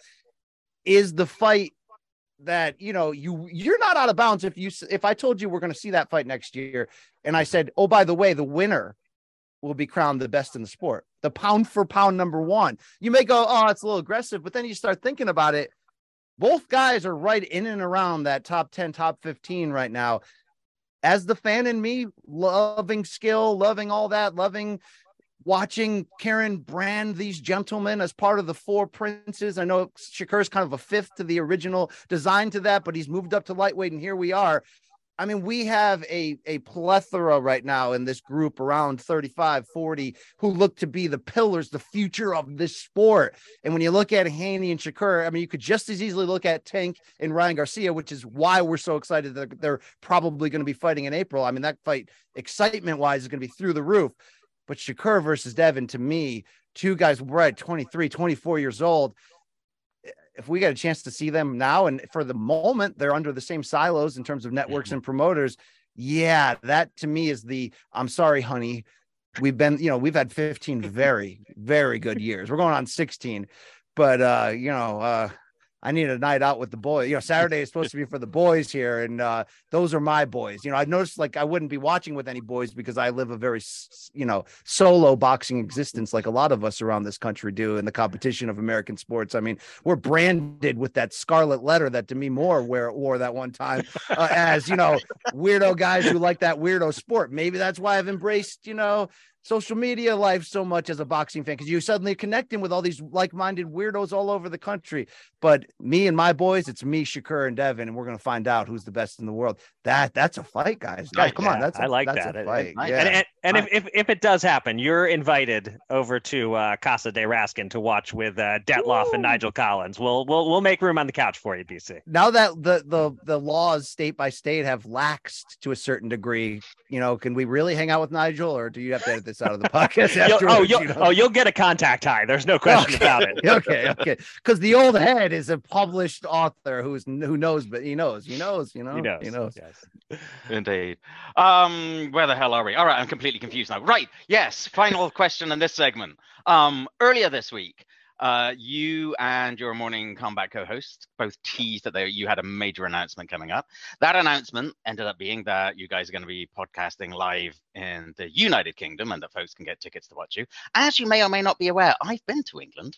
is the fight that, you know, you you're not out of bounds if you if I told you we're going to see that fight next year, and I said, oh, by the way, the winner will be crowned the best in the sport, the pound for pound number one. You may go, oh, it's a little aggressive, but then you start thinking about it. Both guys are right in and around that top ten, top fifteen right now. As the fan in me, loving skill, loving all that, loving watching Karen brand these gentlemen as part of the four princes. I know Shakur's kind of a fifth to the original design to that, but he's moved up to lightweight, and here we are. I mean, we have a, a plethora right now in this group around thirty-five, forty who look to be the pillars, the future of this sport. And when you look at Haney and Shakur, I mean, you could just as easily look at Tank and Ryan Garcia, which is why we're so excited that they're probably going to be fighting in April. I mean, that fight, excitement-wise, is going to be through the roof. But Shakur versus Devin, to me, two guys were at twenty-three, twenty-four years old. If we get a chance to see them now, and for the moment, they're under the same silos in terms of networks mm-hmm. and promoters. Yeah, that to me is the, I'm sorry, honey. We've been, you know, we've had fifteen very, very good years. We're going on sixteen, but, uh, you know, uh, I need a night out with the boys. You know, Saturday is supposed to be for the boys here, and uh, those are my boys. You know, I noticed like I wouldn't be watching with any boys because I live a very, you know, solo boxing existence, like a lot of us around this country do in the competition of American sports. I mean, we're branded with that scarlet letter that Demi Moore wear, wore that one time uh, as, you know, weirdo guys who like that weirdo sport. Maybe that's why I've embraced, you know, social media life so much as a boxing fan, because you suddenly connecting with all these like-minded weirdos all over the country. But me and my boys, it's me, Shakur, and Devin, and we're going to find out who's the best in the world. That that's a fight, guys. Guys, come yeah, on, that's a, I like that's that. a fight. And, yeah. and, and, and if, if if it does happen, you're invited over to uh, Casa de Raskin to watch with uh, Detloff Ooh. and Nigel Collins. We'll we'll we'll make room on the couch for you, B C. Now that the the the laws state by state have laxed to a certain degree, you know, can we really hang out with Nigel, or do you have to edit this out of the podcast? You'll, oh, you'll, you know? oh, you'll get a contact high. There's no question okay. about it. okay, okay. Because the old head is a published author who's who knows, but he knows, he knows, you know, he knows. He knows. Yes. Indeed. Um, where the hell are we? All right, I'm completely confused now. Right. Yes. Final question in this segment. Um, earlier this week, uh, you and your Morning Combat co-host both teased that they, you had a major announcement coming up. That announcement ended up being that you guys are going to be podcasting live in the United Kingdom, and that folks can get tickets to watch you. As you may or may not be aware, I've been to England,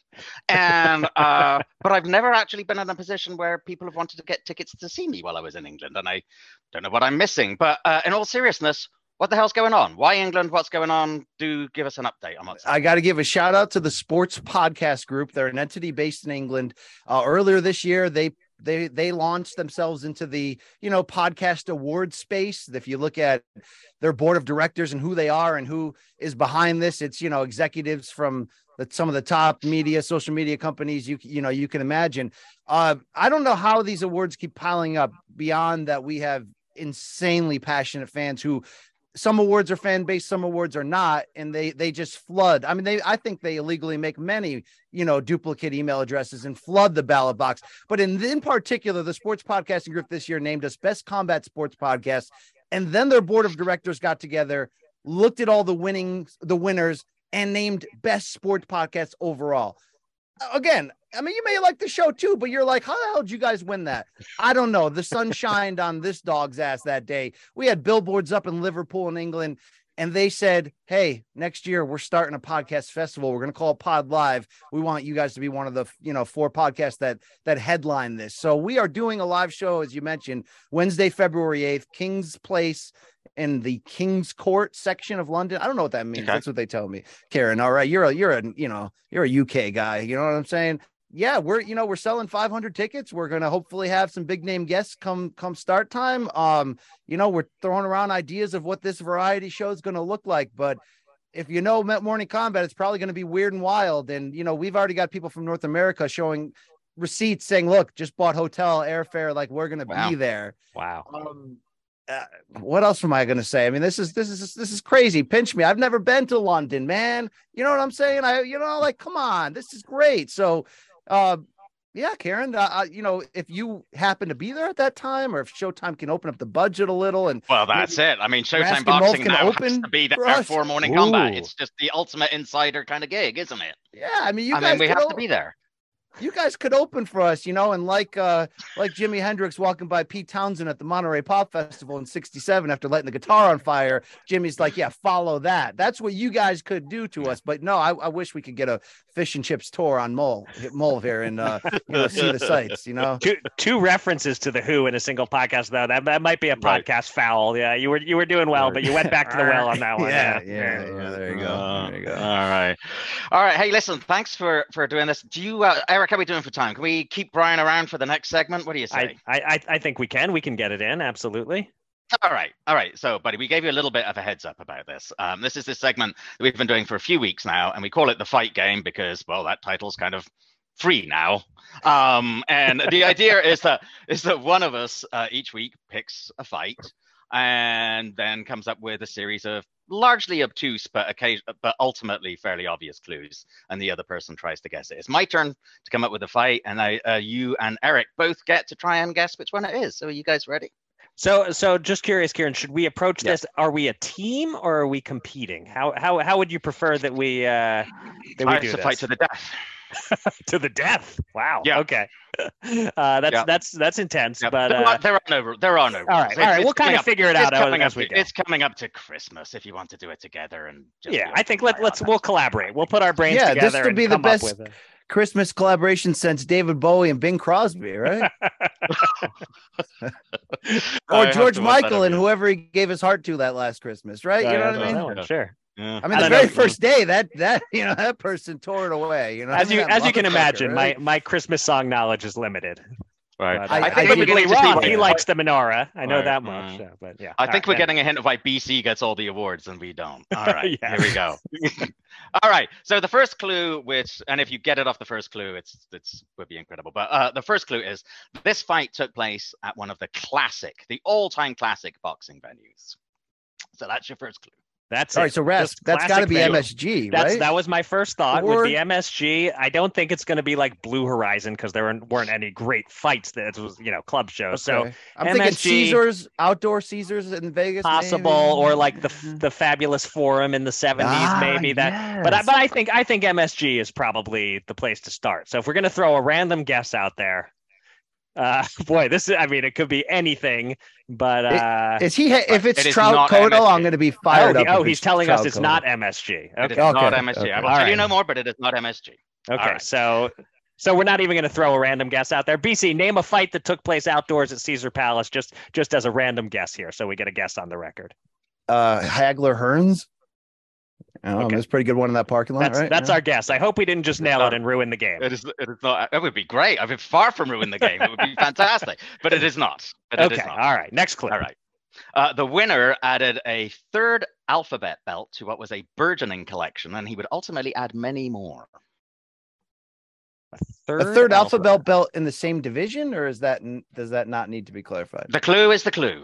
and uh, but I've never actually been in a position where people have wanted to get tickets to see me while I was in England, and I don't know what I'm missing. But uh, in all seriousness, what the hell's going on? Why England? What's going on? Do give us an update on what's happening. I got to give a shout out to the Sports Podcast Group. They're an entity based in England. Uh, earlier this year, they they they launched themselves into the, you know, podcast award space. If you look at their board of directors and who they are and who is behind this, it's, you know, executives from the, some of the top media, social media companies you you know you can imagine. Uh, I don't know how these awards keep piling up beyond that. We have insanely passionate fans who. Some awards are fan based, some awards are not, and they they just flood. I mean, they I think they illegally make many, you know, duplicate email addresses and flood the ballot box. But in in particular, the Sports Podcasting Group this year named us Best Combat Sports Podcast, and then their board of directors got together, looked at all the winning the winners, and named Best Sports Podcast overall. Again, I mean, you may like the show too, but you're like, how the hell did you guys win that? I don't know. The sun shined on this dog's ass that day. We had billboards up in Liverpool in England, and they said, hey, next year we're starting a podcast festival. We're going to call it Pod Live. We want you guys to be one of the, you know, four podcasts that that headline this. So we are doing a live show, as you mentioned, Wednesday, February eighth, King's Place in the King's Court section of London. I don't know what that means. Okay. That's what they tell me. Karen, all right, you're a you're a you know you're a U K guy. You know what I'm saying? Yeah, we're you know we're selling five hundred tickets. We're gonna hopefully have some big name guests come come start time. Um, you know, we're throwing around ideas of what this variety show is gonna look like. But if you know Morning Combat, it's probably gonna be weird and wild. And you know, we've already got people from North America showing receipts saying, "Look, just bought hotel airfare. Like we're gonna wow. be there." Wow. Um, Uh, what else am I going to say? I mean, this is, this is, this is crazy. Pinch me. I've never been to London, man. You know what I'm saying? I, you know, like, come on, this is great. So, uh, yeah, Karen, uh, you know, if you happen to be there at that time, or if Showtime can open up the budget a little, and well, that's it. I mean, Showtime Boxing now open has to be there for, for Morning Ooh. Combat. It's just the ultimate insider kind of gig, isn't it? Yeah, I mean, you I guys mean, we have open- to be there. You guys could open for us, you know, and like uh, like Jimi Hendrix walking by Pete Townsend at the Monterey Pop Festival in sixty-seven after lighting the guitar on fire. Jimmy's like, yeah, follow that. That's what you guys could do to us. But no, I, I wish we could get a fish and chips tour on Mole, Mole here and uh, you know, see the sights, you know. Two, two references to the Who in a single podcast, though. That that might be a podcast right. foul. Yeah, you were you were doing well, but you went back to the well on that one. Yeah, yeah, yeah. yeah there you go. Uh, there you go. All right, all right. Hey, listen, thanks for for doing this. Do you, uh, Eric? How are we doing for time? Can we keep Brian around for the next segment? What do you say? I, I, I think we can. We can get it in. Absolutely. All right. All right. So, buddy, we gave you a little bit of a heads up about this. Um, this is this segment that we've been doing for a few weeks now, and we call it the Fight Game because, well, that title's kind of free now. Um, and the idea is that is that one of us uh, each week picks a fight and then comes up with a series of largely obtuse but occasion but ultimately fairly obvious clues, and the other person tries to guess it. It's my turn to come up with a fight, and I uh, you and Eric both get to try and guess which one it is. So are you guys ready? So, so just curious, Kieran, should we approach Yeah. this? Are we a team or are we competing? How how how would you prefer that we uh, that we Uh, do it's a this? fight to the death. To the death. Wow. Yeah. Okay. Uh, that's Yeah. that's that's intense. Yeah, But there, uh, are, there are no there are no rules. all right, all right, It's we'll kind coming of up- figure it it's out coming as up we to- go. It's coming up to Christmas if you want to do it together and just yeah, do I it think one let way let's or we'll another. collaborate. We'll put our brains Yeah, this together would and be the come best up with it. Christmas collaboration since David Bowie and Bing Crosby, right? I Or have George to look that Michael up and again. whoever he gave his heart to that last Christmas, right? You Yeah, know yeah, what I that mean? one, Sure. Yeah. I mean, I the don't very know. first day that that you know that person tore it away. You know, As I mean, you that as you can motherfucker, imagine, right? my my Christmas song knowledge is limited. Right. But, I- uh, I think we're admittedly getting to see Ron, why- he likes the menorah. I know Right, that much. right. uh, but yeah, I All think right, we're getting a hint of why B C gets all the awards and we don't. All right, Yeah. here we go. All right. So the first clue, which, and if you get it off the first clue, it's it's would be incredible. But uh, the first clue is this fight took place at one of the classic, the all-time classic boxing venues. So that's your first clue. That's All it. right, so Rask, Just that's got to classic be venue. M S G, That's right? that was my first thought Or- with the M S G. I don't think it's going to be like Blue Horizon because there weren't, weren't any great fights. That was you know club shows. So Okay. I'm M S thinking G Caesars, outdoor Caesars in Vegas, possible maybe? or like the the Fabulous Forum in the seventies, Ah, maybe that. But I, yes. but I think I think M S G is probably the place to start. So if we're going to throw a random guess out there, uh, boy, this is I mean it could be anything. But uh, Is he? If it's It is Trout not Codal, M S G. I'm going to be oh, fired he- up. oh if he's it's telling us Trout it's Codal. not M S G. It Okay. is not Okay, M S G. I will okay. tell you All no right. more, but it is not M S G. Okay, All right. so so we're not even going to throw a random guess out there. B C, name a fight that took place outdoors at Caesar Palace, just just as a random guess here, so we get a guess on the record. Uh, Hagler Hearns. Oh, Okay. that's a pretty good one in that parking lot, That's right? that's Yeah. our guess. I hope we didn't just It's nail not- it and ruin the game. It is. It is not. It would be great. I've been far from ruining the game. It would be fantastic, but it is not. But it is Okay, not. all right. Next clue. All right. Uh, the winner added a third alphabet belt to what was a burgeoning collection, and he would ultimately add many more. Third, A third alphabet. alphabet belt in the same division, or is that n- does that not need to be clarified? The clue is the clue.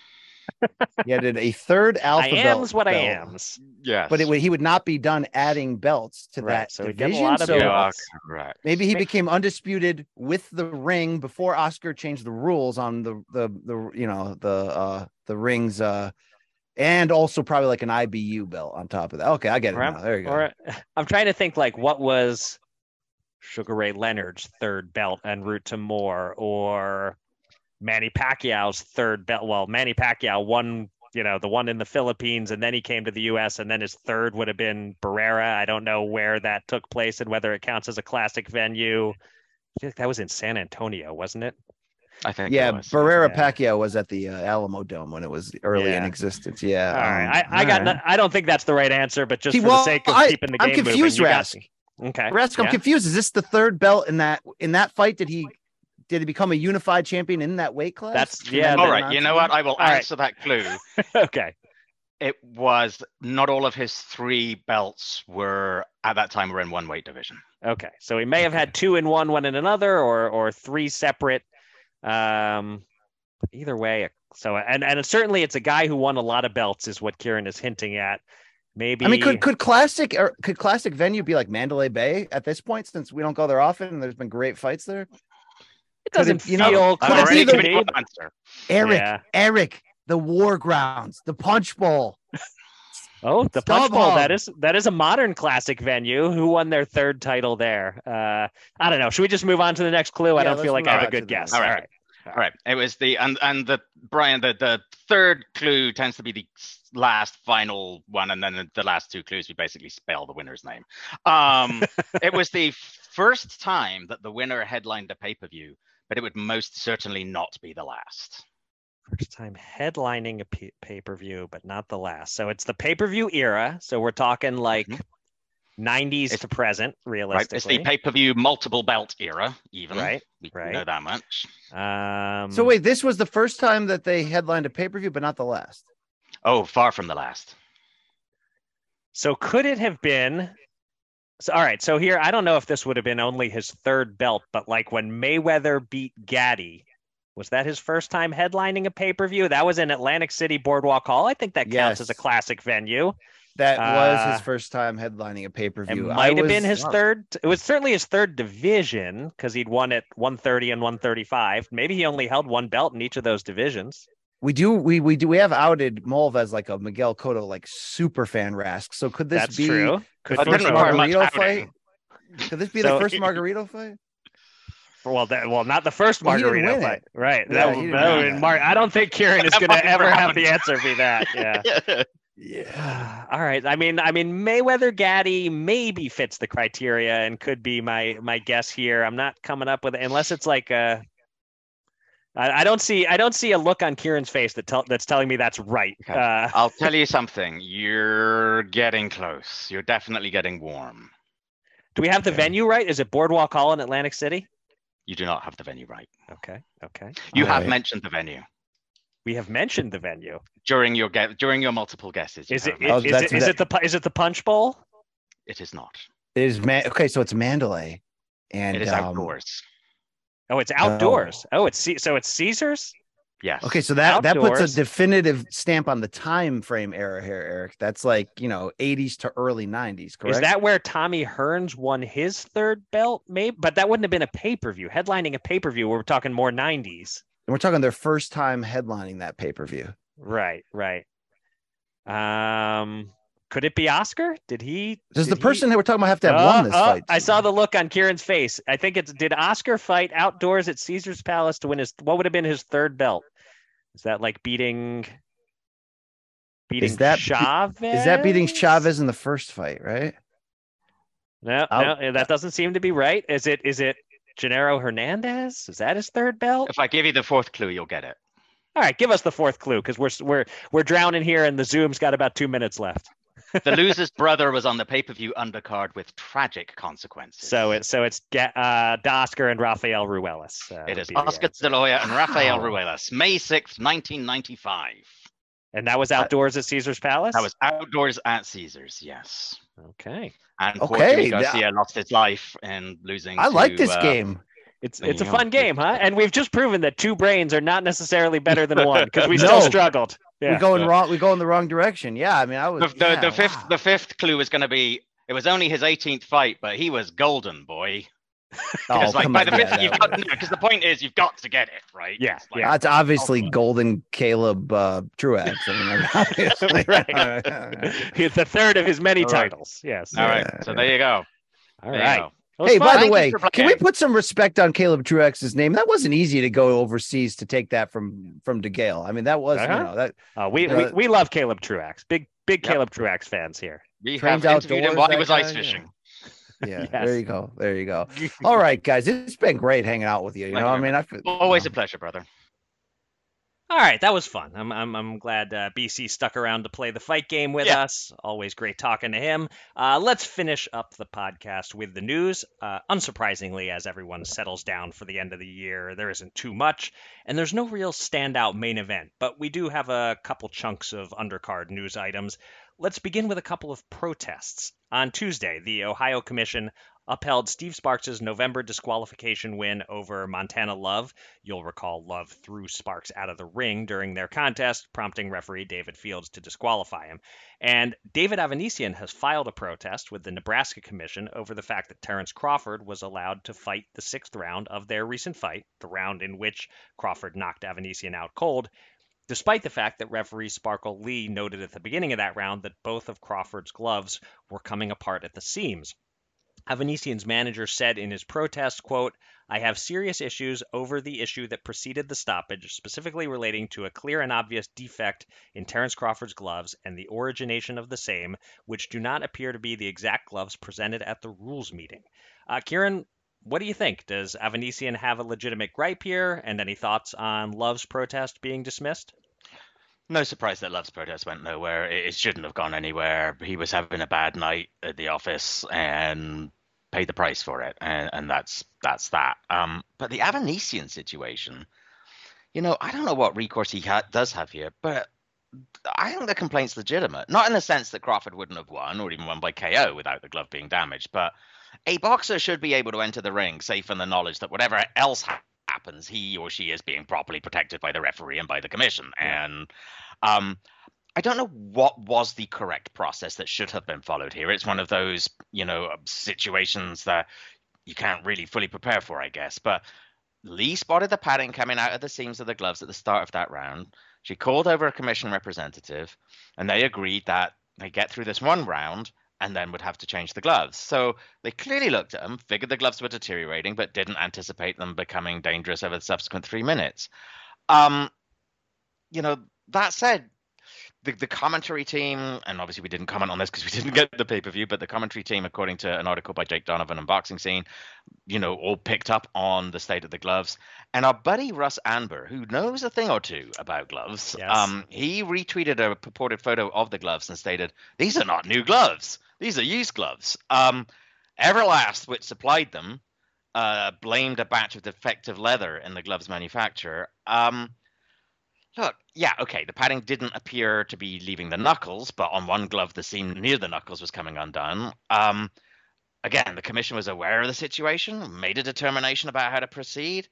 He added a third I alphabet. am's what I belt, am's. Yes. But it would, he would not be done adding belts to Right, that so we get a division. lot of so You are belts. correct. maybe he Ma- became undisputed with the ring before Oscar changed the rules on the the the you know the uh the rings uh and also probably like an I B U belt on top of that. Okay, I get it Or now. There you go. Or I'm trying to think like what was Sugar Ray Leonard's third belt en route to more, or Manny Pacquiao's third belt. Well, Manny Pacquiao won, you know, the one in the Philippines, and then he came to the U S, and then his third would have been Barrera. I don't know where that took place and whether it counts as a classic venue. I feel like that was in San Antonio, wasn't it? I think. it Yeah, was. Barrera Yeah. Pacquiao was at the uh, Alamo Dome when it was early in Yeah. existence. Yeah. All right, um, I, I all got. right. No, I don't think that's the right answer, but just See, for well, the sake of I- keeping the I'm game confused, moving, you got- Rask. Okay. Rask, I'm yeah. confused. Is this the third belt in that in that fight? Did he did he become a unified champion in that weight class? That's- Two yeah, men All down right. You on know two? what? I will right. answer that clue. Okay. It was not all of his three belts were at that time were in one weight division. Okay, so he may have had two in one, one in another, or or three separate. Um, either way, so and and certainly it's a guy who won a lot of belts, is what Kieran is hinting at. Maybe I mean, could could classic or could classic venue be like Mandalay Bay at this point, since we don't go there often and there's been great fights there? it doesn't could it- you know, feel could I've it classic be already the- to given me. you an answer. Eric, Yeah. Eric, the War Grounds, the Punch Bowl. Oh, the Punch Stub Bowl. Hub. That is that is a modern classic venue. Who won their third title there? Uh, I don't know. Should we just move on to the next clue? I Yeah, don't let's feel like move I have on a to good the guess. next. All All right. All right. It was the and and the Brian the the third clue tends to be the last final one, and then the last two clues we basically spell the winner's name. Um, it was the first time that the winner headlined a pay per view, but it would most certainly not be the last. First time headlining a p- pay-per-view, but not the last. So it's the pay-per-view era. So we're talking like Mhm. nineties It's- to present, Right. realistically. It's the pay per view multiple belt era, even. Right, We can right. know that much. Um, So wait, this was the first time that they headlined a pay per view, but not the last. Oh, far from the last. So could it have been? So all right. So here, I don't know if this would have been only his third belt, but like when Mayweather beat Gaddy, was that his first time headlining a pay-per-view? That was in Atlantic City Boardwalk Hall. I think that counts Yes. as a classic venue. That was Uh, his first time headlining a pay per It view. might have been his third. It was certainly his third division because he'd won at one thirty and one thirty-five. Maybe he only held one belt in each of those divisions. We do we we do we have outed Mulv as like a Miguel Cotto like super fan Rask. So could this That's be true. the But first didn't require much Margarito outing. fight? Could this be So- the first Margarito fight? Well, that, well, not the first Well, he didn't Margarito win fight, it. right? Yeah, that, he would- didn't that win would- it. Mark, I don't think Kieran is That going to might ever never have the happen. answer be that. Yeah. Yeah. All right. I mean, I mean, Mayweather Gaddy maybe fits the criteria and could be my my guess here. I'm not coming up with it unless it's like a. I, I don't see. I don't see a look on Kieran's face that tell, that's telling me that's right. Okay. Uh, I'll tell you something. You're getting close. You're definitely getting warm. do we have the Okay. venue right? Is it Boardwalk Hall in Atlantic City? You do not have the venue right. Okay. Okay. You All have right. mentioned the venue We have mentioned the venue. during your ge- during your multiple guesses. you Is it have is, Oh, is mentioned- it is that's- it the pu- is it the Punch Bowl? It is not. It is man. Okay, so it's Mandalay, and It is um, outdoors. Oh, it's outdoors. Oh, it's Ce- so it's Caesars. Yes. Okay, so that that puts Outdoors. a definitive stamp on the time frame era here, Eric. That's like you know eighties to early nineties, correct? Is that where Tommy Hearns won his third belt? Maybe, but that wouldn't have been a pay per view. Headlining a pay per view, we're talking more nineties. And we're talking their first time headlining that pay per view. Right, right. Um, could it be Oscar? Did he? Does did the person he... that we're talking about have to have Oh, won this oh, fight? I saw the look on Kieran's face. I think it's did Oscar fight outdoors at Caesar's Palace to win his what would have been his third belt? Is that like beating beating that- Chavez? Is that beating Chavez in the first fight, right? No, Out- no, that doesn't seem to be right. Is it is it Gennaro Hernandez? Is that his third belt? If I give you the fourth clue, you'll get it. All right, give us the fourth clue because we're we're we're drowning here and the Zoom's got about two minutes left. The loser's brother was on the pay-per-view undercard with tragic consequences. So it's so it's Ga- uh, Oscar and Rafael Ruelas. Uh, It would is be the Oscar answer. De La Hoya and Rafael Wow. Ruelas, May sixth, nineteen ninety-five. And that was outdoors at Caesar's Palace. That was outdoors at Caesars, yes. okay. And poor Okay, Jimmy that- Garcia lost his life in losing. I like to, this uh, game. It's There it's a you go. fun game, huh? And we've just proven that two brains are not necessarily better than one because we No. still struggled. Yeah. We going wrong. We go in the wrong direction. Yeah, I mean, I was The, the, yeah, the fifth wow. the fifth clue was going to be it was only his eighteenth fight, but he was golden, boy. Oh, Because like come by on, the yeah, fifth, that you've was- got because the point is you've got to get it right. Yeah, It's like- yeah. That's obviously Oh, Golden Caleb uh, Truex. I mean, obviously. Right. He's the third of his many All right. titles. Yes. All right, Yeah, so yeah. there you go. All There you right. go. It was Hey, fun. by the Thank you way, for can we playing. put some respect on Caleb Truex's name? That wasn't easy to go overseas to take that from from DeGale. I mean, that was Uh-huh. you know that Uh, we, Uh, we we love Caleb Truax. Big big Yep. Caleb Truax fans here. We Trains have interviewed him outdoors, while he that was guy, ice yeah. fishing. yeah. Yes. There you go. There you go. All right, guys, it's been great hanging out with you. You Thank know, you I very mean, I feel, Always you a pleasure, brother. All right, that was fun. I'm I'm I'm glad uh, B C stuck around to play the fight game with Yeah. us. Always great talking to him. Uh, let's finish up the podcast with the news. Uh, unsurprisingly, as everyone settles down for the end of the year, there isn't too much, and there's no real standout main event. But we do have a couple chunks of undercard news items. Let's begin with a couple of protests. On Tuesday, the Ohio Commission upheld Steve Sparks' November disqualification win over Montana Love. You'll recall Love threw Sparks out of the ring during their contest, prompting referee David Fields to disqualify him. And David Avanesian has filed a protest with the Nebraska Commission over the fact that Terrence Crawford was allowed to fight the sixth round of their recent fight, the round in which Crawford knocked Avanesian out cold, despite the fact that referee Sparkle Lee noted at the beginning of that round that both of Crawford's gloves were coming apart at the seams. Avanesian's manager said in his protest, quote, "I have serious issues over the issue that preceded the stoppage, specifically relating to a clear and obvious defect in Terrence Crawford's gloves and the origination of the same, which do not appear to be the exact gloves presented at the rules meeting." Uh, Kieran, what do you think? Does Avanesian have a legitimate gripe here? And any thoughts on Love's protest being dismissed? No surprise that Love's protest went nowhere. It, it shouldn't have gone anywhere. He was having a bad night at the office and paid the price for it, and, and that's that's that. Um, but the Avanesian situation, you know, I don't know what recourse he ha- does have here, but I think the complaint's legitimate. Not in the sense that Crawford wouldn't have won or even won by K O without the glove being damaged, but a boxer should be able to enter the ring safe in the knowledge that whatever else ha- happens, he or she is being properly protected by the referee and by the commission. And um, I don't know what was the correct process that should have been followed here. It's one of those, you know, situations that you can't really fully prepare for, I guess. But Lee spotted the padding coming out of the seams of the gloves at the start of that round. She called over a commission representative, and they agreed that they get through this one round and then would have to change the gloves. So they clearly looked at them, figured the gloves were deteriorating, but didn't anticipate them becoming dangerous over the subsequent three minutes. Um, you know, that said, the, the commentary team, and obviously we didn't comment on this because we didn't get the pay-per-view, but the commentary team, according to an article by Jake Donovan and Boxing Scene, you know, all picked up on the state of the gloves. And our buddy Russ Anber, who knows a thing or two about gloves, Yes. um, he retweeted a purported photo of the gloves and stated, "These are not new gloves. These are used gloves." Um, Everlast, which supplied them, uh, blamed a batch of defective leather in the gloves manufacturer. Um, Look, yeah, okay, the padding didn't appear to be leaving the knuckles, but on one glove, the seam near the knuckles was coming undone. Um, again, the commission was aware of the situation, made a determination about how to proceed.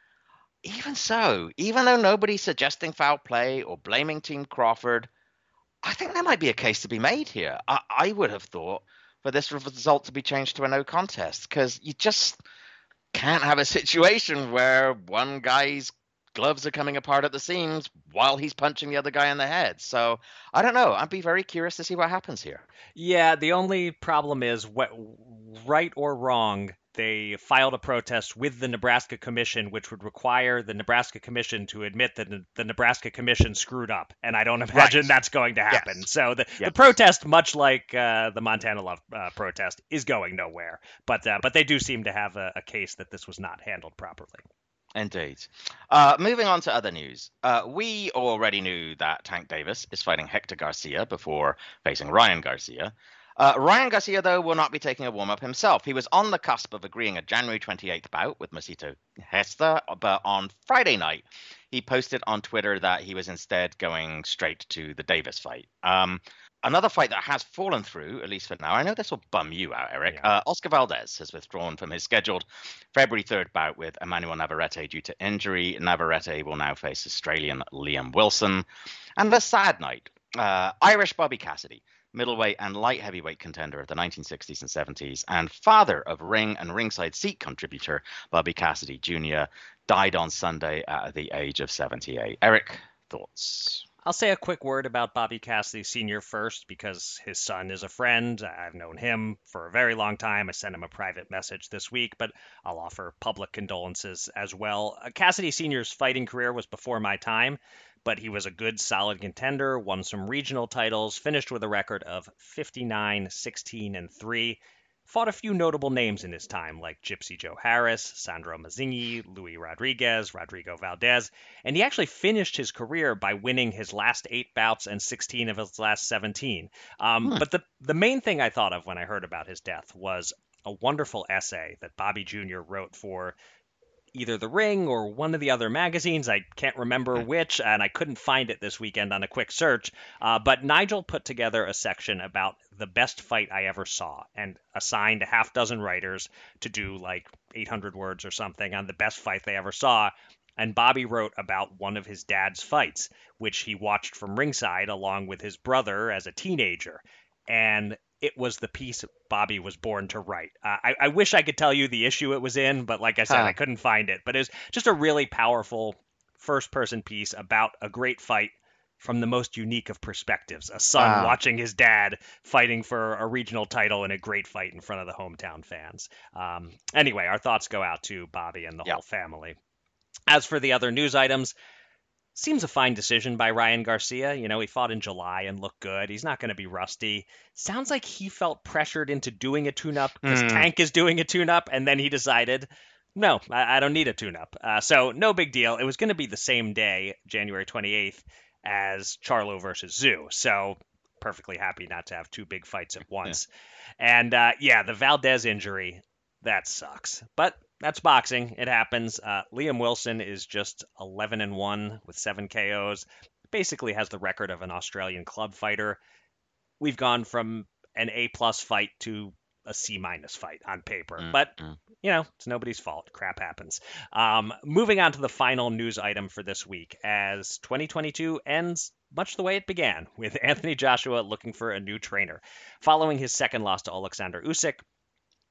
Even so, even though nobody's suggesting foul play or blaming Team Crawford, I think there might be a case to be made here. I, I would have thought for this result to be changed to a no contest, because you just can't have a situation where one guy's gloves are coming apart at the seams while he's punching the other guy in the head. So I don't know. I'd be very curious to see what happens here. Yeah, the only problem is, what, right or wrong, they filed a protest with the Nebraska Commission, which would require the Nebraska Commission to admit that the Nebraska Commission screwed up. And I don't imagine Right. that's going to happen. Yes. So the, Yes. the protest, much like uh, the Montana Love uh, protest, is going nowhere. But uh, but they do seem to have a, a case that this was not handled properly. Indeed. Uh, moving on to other news. Uh, we already knew that Tank Davis is fighting Hector Garcia before facing Ryan Garcia. Uh, Ryan Garcia, though, will not be taking a warm-up himself. He was on the cusp of agreeing a January twenty-eighth bout with Masito Hester, but on Friday night, he posted on Twitter that he was instead going straight to the Davis fight. Um, Another fight that has fallen through, at least for now. I know this will bum you out, Eric. Yeah. Uh, Oscar Valdez has withdrawn from his scheduled February third bout with Emmanuel Navarrete due to injury. Navarrete will now face Australian Liam Wilson. And a sad night. Uh, Irish Bobby Cassidy, middleweight and light heavyweight contender of the nineteen sixties and seventies, and father of ring and ringside seat contributor Bobby Cassidy Junior, died on Sunday at the age of seventy-eight. Eric, thoughts? I'll say a quick word about Bobby Cassidy Senior first, because his son is a friend. I've known him for a very long time. I sent him a private message this week, but I'll offer public condolences as well. Uh, Cassidy Senior's fighting career was before my time, but he was a good, solid contender, won some regional titles, finished with a record of fifty-nine, sixteen, and three. Fought a few notable names in his time, like Gypsy Joe Harris, Sandro Mazzini, Louis Rodriguez, Rodrigo Valdez, and he actually finished his career by winning his last eight bouts and sixteen of his last seventeen. Um, Hmm. But the, the main thing I thought of when I heard about his death was a wonderful essay that Bobby Junior wrote for either The Ring or one of the other magazines. I can't remember which, and I couldn't find it this weekend on a quick search. Uh, but Nigel put together a section about the best fight I ever saw and assigned a half dozen writers to do like eight hundred words or something on the best fight they ever saw. And Bobby wrote about one of his dad's fights, which he watched from ringside along with his brother as a teenager. And it was the piece Bobby was born to write. Uh, I, I wish I could tell you the issue it was in, but like I said, Huh. I couldn't find it. But it was just a really powerful first-person piece about a great fight from the most unique of perspectives. A son Wow. watching his dad fighting for a regional title in a great fight in front of the hometown fans. Um, anyway, our thoughts go out to Bobby and the Yeah. whole family. As for the other news items, seems a fine decision by Ryan Garcia. You know, he fought in July and looked good. He's not going to be rusty. Sounds like he felt pressured into doing a tune-up because Hmm. Tank is doing a tune-up, and then he decided, no, I, I don't need a tune-up. Uh, so no big deal. It was going to be the same day, January twenty-eighth, as Charlo versus Zoo. So perfectly happy not to have two big fights at once. And uh, yeah, the Valdez injury, that sucks. But that's boxing. It happens. Uh, Liam Wilson is just eleven and one with seven K Os. Basically has the record of an Australian club fighter. We've gone from an A plus fight to a C minus fight on paper. Mm, But, mm. you know, it's nobody's fault. Crap happens. Um, moving on to the final news item for this week, as twenty twenty-two ends much the way it began, with Anthony Joshua looking for a new trainer. Following his second loss to Alexander Usyk,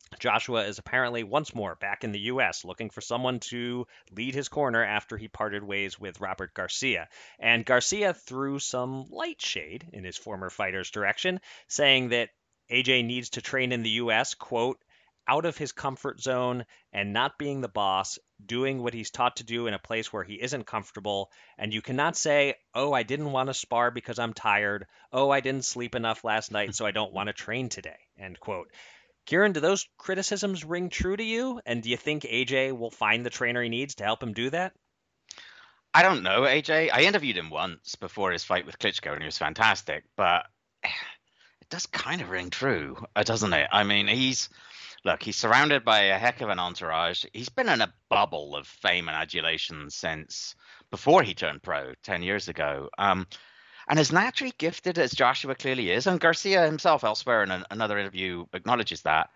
Joshua is apparently once more back in the U S looking for someone to lead his corner after he parted ways with Robert Garcia. And Garcia threw some light shade in his former fighter's direction, saying that A J needs to train in the U S, quote, out of his comfort zone and not being the boss, doing what he's taught to do in a place where he isn't comfortable. And you cannot say, oh, I didn't want to spar because I'm tired. Oh, I didn't sleep enough last night, so I don't want to train today, end quote. Kieran, do those criticisms ring true to you? And do you think A J will find the trainer he needs to help him do that? I don't know, A J. I interviewed him once before his fight with Klitschko, and he was fantastic. But it does kind of ring true, doesn't it? I mean, he's... Look, he's surrounded by a heck of an entourage. He's been in a bubble of fame and adulation since before he turned pro ten years ago. Um, and as naturally gifted as Joshua clearly is, and Garcia himself elsewhere in an, another interview acknowledges that,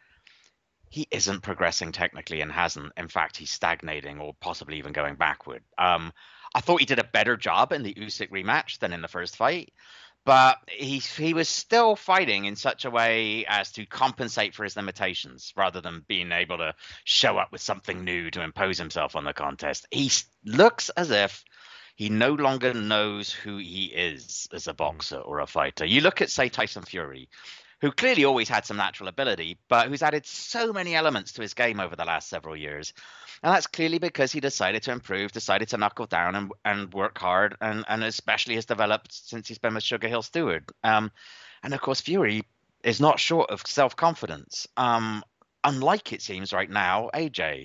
he isn't progressing technically and hasn't. In fact, he's stagnating or possibly even going backward. Um, I thought he did a better job in the Usyk rematch than in the first fight. But he he was still fighting in such a way as to compensate for his limitations rather than being able to show up with something new to impose himself on the contest. He looks as if he no longer knows who he is as a boxer or a fighter. You look at, say, Tyson Fury, who clearly always had some natural ability, but who's added so many elements to his game over the last several years. And that's clearly because he decided to improve, decided to knuckle down and, and work hard, and, and especially has developed since he's been with Sugar Hill Stewart. Um, and of course, Fury is not short of self-confidence, um, unlike it seems right now, A J.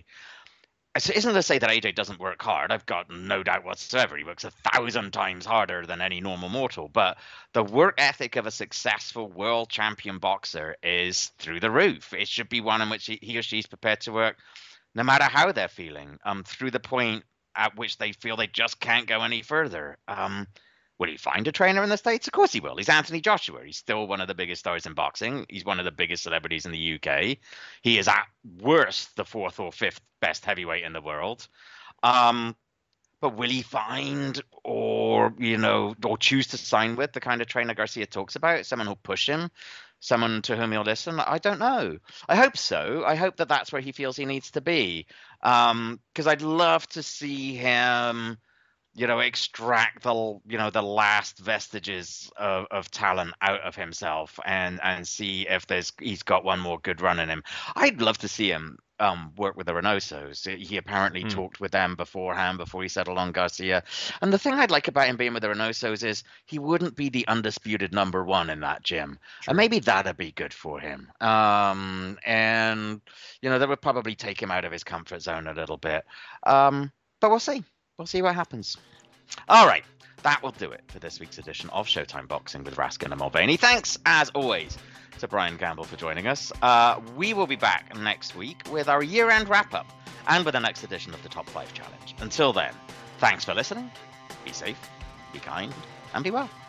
It isn't to say that A J doesn't work hard. I've got no doubt whatsoever. He works a thousand times harder than any normal mortal. But the work ethic of a successful world champion boxer is through the roof. It should be one in which he, he or she's prepared to work no matter how they're feeling, um, through the point at which they feel they just can't go any further. Um, will he find a trainer in the States? Of course he will. He's Anthony Joshua. He's still one of the biggest stars in boxing. He's one of the biggest celebrities in the U K. He is at worst the fourth or fifth best heavyweight in the world. Um, but will he find or, you know, or choose to sign with the kind of trainer Garcia talks about? Someone who'll push him? Someone to whom he'll listen? I don't know. I hope so. I hope that that's where he feels he needs to be. Um, because I'd love to see him, you know, extract the, you know, the last vestiges of, of talent out of himself and, and see if there's, he's got one more good run in him. I'd love to see him um, work with the Reynosos. He apparently mm. talked with them beforehand, before he settled on Garcia. And the thing I'd like about him being with the Reynosos is he wouldn't be the undisputed number one in that gym. Sure. And maybe that'd be good for him. Um, and, you know, that would probably take him out of his comfort zone a little bit. Um, but we'll see. We'll see what happens. All right. That will do it for this week's edition of Showtime Boxing with Raskin and Mulvaney. Thanks, as always, to Brian Campbell for joining us. Uh, we will be back next week with our year-end wrap-up and with the next edition of the Top five Challenge. Until then, thanks for listening. Be safe, be kind, and be well.